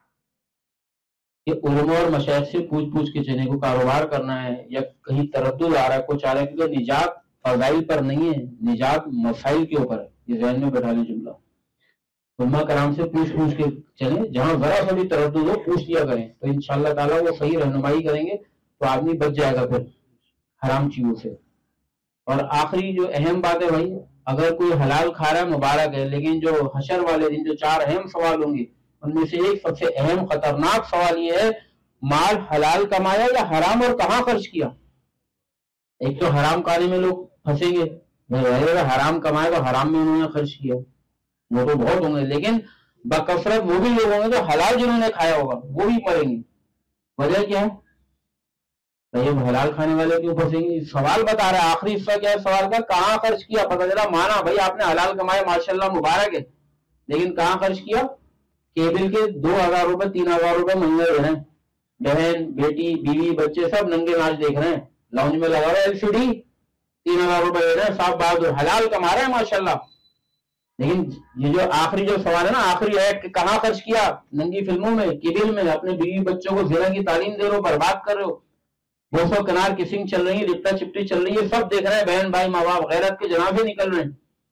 کہ علماء اور مشائخ سے پوچھ کے چلنے کو, کاروبار کرنا ہے یا کہیں تردد آ رہا ہے کچھ آ رہا ہے, کیونکہ نجات فضائل پر نہیں ہے, نجات مسائل کے اوپر ہے. یہ ذہن میں بیٹھا لیں جملہ. علماء کرام سے پوچھ کے چلیں, جہاں ذرا سا بھی تردد ہو پوچھ لیا کریں, تو انشاءاللہ تعالیٰ وہ صحیح رہنمائی کریں گے, تو آدمی بچ جائے گا پھر حرام چیزوں سے. اور آخری جو اہم بات ہے بھائی, اگر کوئی حلال کھا رہا ہے مبارک ہے, لیکن جو حشر والے دن جو 4 اہم سوال ہوں گے ان میں سے ایک سب سے اہم خطرناک سوال یہ ہے, مال حلال کمایا یا حرام اور کہاں خرچ کیا. ایک تو حرام کھانے میں لوگ پھنسیں گے، حرام کمائے تو حرام میں انہوں نے خرچ کیا، وہ تو بہت ہوں گے، لیکن بکثرت وہ بھی لوگ ہوں گے جو حلال جنہوں نے کھایا ہوگا وہ بھی مریں گے. وجہ کیا ہے؟ یہ حلال کھانے والے کیوں پھنسیں گے؟ سوال بتا رہا ہے آخری حصہ کیا ہے سوال کا، کہاں خرچ کیا؟ پتہ چلا مانا بھائی آپ نے حلال کمایا ماشاءاللہ مبارک ہے، لیکن کہاں خرچ کیا؟ کیبل کے 2,000 روپے 3,000 روپے مہینے دے رہے ہیں، بہن بیٹی بیوی بچے سب ننگے ناچ دیکھ رہے ہیں، لاؤنج میں لگا رہا ہے LCD، 3,000 روپے دے رہے ہیں، صاحب بہادر حلال کما رہے ہیں ماشاءاللہ. لیکن یہ جو آخری جو سوال ہے نا، آخری ہے کہ کہاں خرچ کیا؟ ننگی فلموں میں، کیبل میں، اپنے بیوی بچوں کو زنا کی تعلیم دے رہے ہو، برباد کر رہے ہو، بوسو کنار کسنگ چل رہی ہے، لپٹا چپٹی چل رہی ہے، سب دیکھ رہے ہیں، بہن بھائی ماں باپ غیرت کے جنازے نکل رہے ہیں.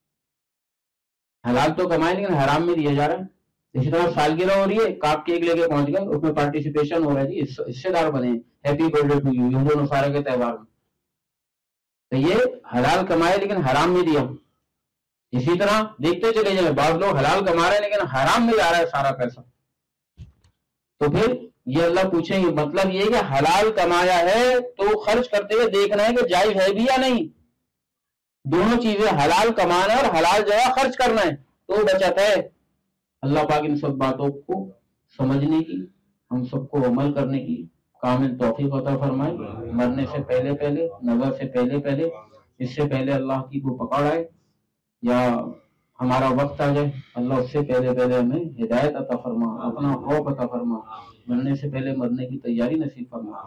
حلال تو کمائے لیکن حرام میں دیا جا رہا ہے. اسی طرح سالگرہ ہو رہی ہے، کاپ کیک لے کے پہنچ گئے، اس میں پارٹیسپیشن ہو رہا ہے، جی حصے دار بنے، happy birthday to you, Hindu نصارہ کے تہوار میں. تو یہ حلال کمائے لیکن حرام میں دیا. اسی طرح دیکھتے چلے جائیں، بعض لوگ حلال کما رہے ہیں لیکن حرام میں جا رہا ہے سارا پیسہ. تو پھر یہ اللہ پوچھیں گے، مطلب یہ کہ حلال کمایا ہے تو خرچ کرتے ہوئے دیکھنا ہے کہ جائز ہے بھی یا نہیں. دونوں چیزیں، حلال کمانا اور حلال جگہ خرچ کرنا ہے تو بچت ہے. اللہ پاک ان سب باتوں کو سمجھنے کی، ہم سب کو عمل کرنے کی کامل توفیق عطا فرمائے. مرنے سے پہلے پہلے، نظر سے پہلے پہلے، اس سے پہلے اللہ کی کو پکڑ آئے یا ہمارا وقت آ جائے، اللہ اس سے پہلے پہلے ہمیں ہدایت عطا فرما، اپنا خوف عطا فرما، مرنے سے پہلے مرنے کی تیاری نصیب فرما.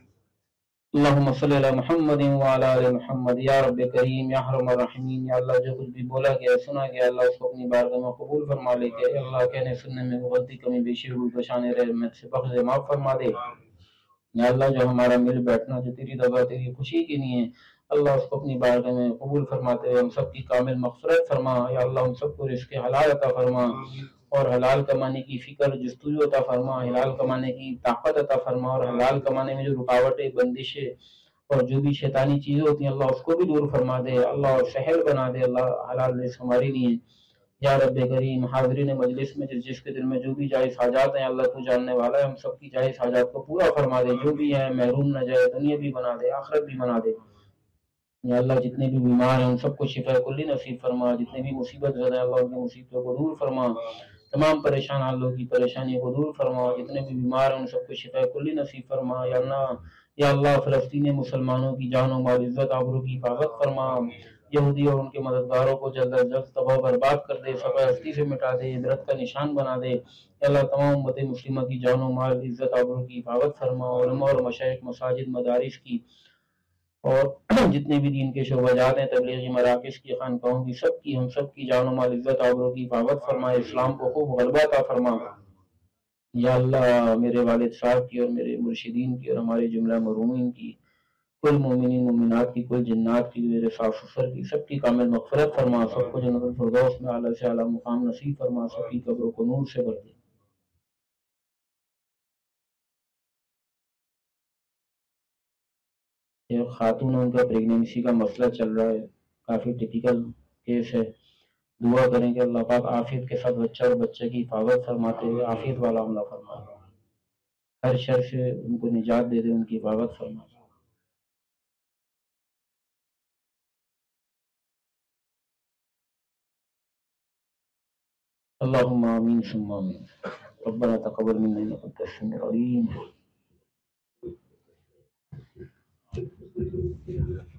اللہم صلی علی محمد وعلی آل محمد. یا رب کریم یا ارحم الراحمین، یا اللہ جو کچھ بھی بولا گیا سنا گیا اللہ اس کو اپنی بارگاہ میں قبول فرما لے کے، اللہ کہنے سننے میں غلطی کمی بیشی ہوئی تو شان رحمت سے بخش معاف فرما دے. یا اللہ جو ہمارا مل بیٹھنا جو تیری رضا تیری خوشی کے لیے اللہ اس کو اپنی بارگاہ میں قبول فرماتے ہوئے ہم سب کی کامل مغفرت فرما. یا اللہ ہم سب کو رزق حلال عطا فرما اور حلال کمانے کی فکر جستجو عطا فرما، حلال کمانے کی طاقت عطا فرما، اور حلال کمانے میں جو رکاوٹیں بندشیں اور جو بھی شیطانی چیزیں ہوتی ہیں اللہ اس کو بھی دور فرما دے، اللہ اور سہل بنا دے. اللہ حلال رزق ہمارے لیے. یا رب کریم حاضرین مجلس میں جس کے دل میں جو بھی جائز حاجات ہیں اللہ تو جاننے والا ہے، ہم سب کی جائز حاجات کو پورا فرما دے. جو بھی ہیں محروم نہ جائے، دنیا بھی بنا دے آخرت بھی بنا دے. یا اللہ جتنے بھی بیمار ہیں ان سب کو شفا کلی نصیب فرما، جتنے بھی مصیبت زدہ ہیں اللہ ان کی مصیبتوں کو دور فرما، تمام پریشان اللہ کی پریشانی کو دور فرما، جتنے بھی بیمار ہیں ان سب کو شفا کلی نصیب فرما. یا اللہ فلسطینی مسلمانوں کی جان و مال عزت آبرو کی حفاظت فرما، یہودی اور ان کے مددگاروں کو جلد از جلد تباہ برباد کر دے، صفحہ ہستی سے مٹا دے، عبرت کا نشان بنا دے. یا اللہ تمام امت مسلمہ کی جان و مال عزت آبرو کی حفاظت فرما، علماء اور مشائخ مساجد مدارس کی اور جتنے بھی دین کے شعبہ جات ہیں، تبلیغی مراکز کی، خانقاہوں کی، سب کی ہم سب کی جان و مال عزت آبرو کی حفاظت فرما، اسلام کو خوب غلبہ عطا فرما. یا اللہ میرے والد صاحب کی اور میرے مرشدین کی اور ہمارے جملہ مرحومین کی، کل مومنین مومنات کی، کل جنات کی، میرے ساس سسر کی، سب کی کامل مغفرت فرما، سب کو جنت الفردوس میں اعلیٰ سے اعلیٰ مقام نصیب فرما، سب کی قبروں کو نور سے بھر دے. ایک خاتون ان کا پریگنینسی کا مسئلہ چل رہا ہے، کافی ٹپیکل کیس ہے. دعا کریں کہ اللہ پاک عافیت کے ساتھ بچہ اور بچے کی حفاظت فرماتے ہوئے عافیت والا حملہ فرمائے، ہر شر سے ان کو نجات دے دے، ان کی حفاظت فرمائے. اللهم آمين ثم آمين. ربنا تقبل منا إنك أنت السميع العليم.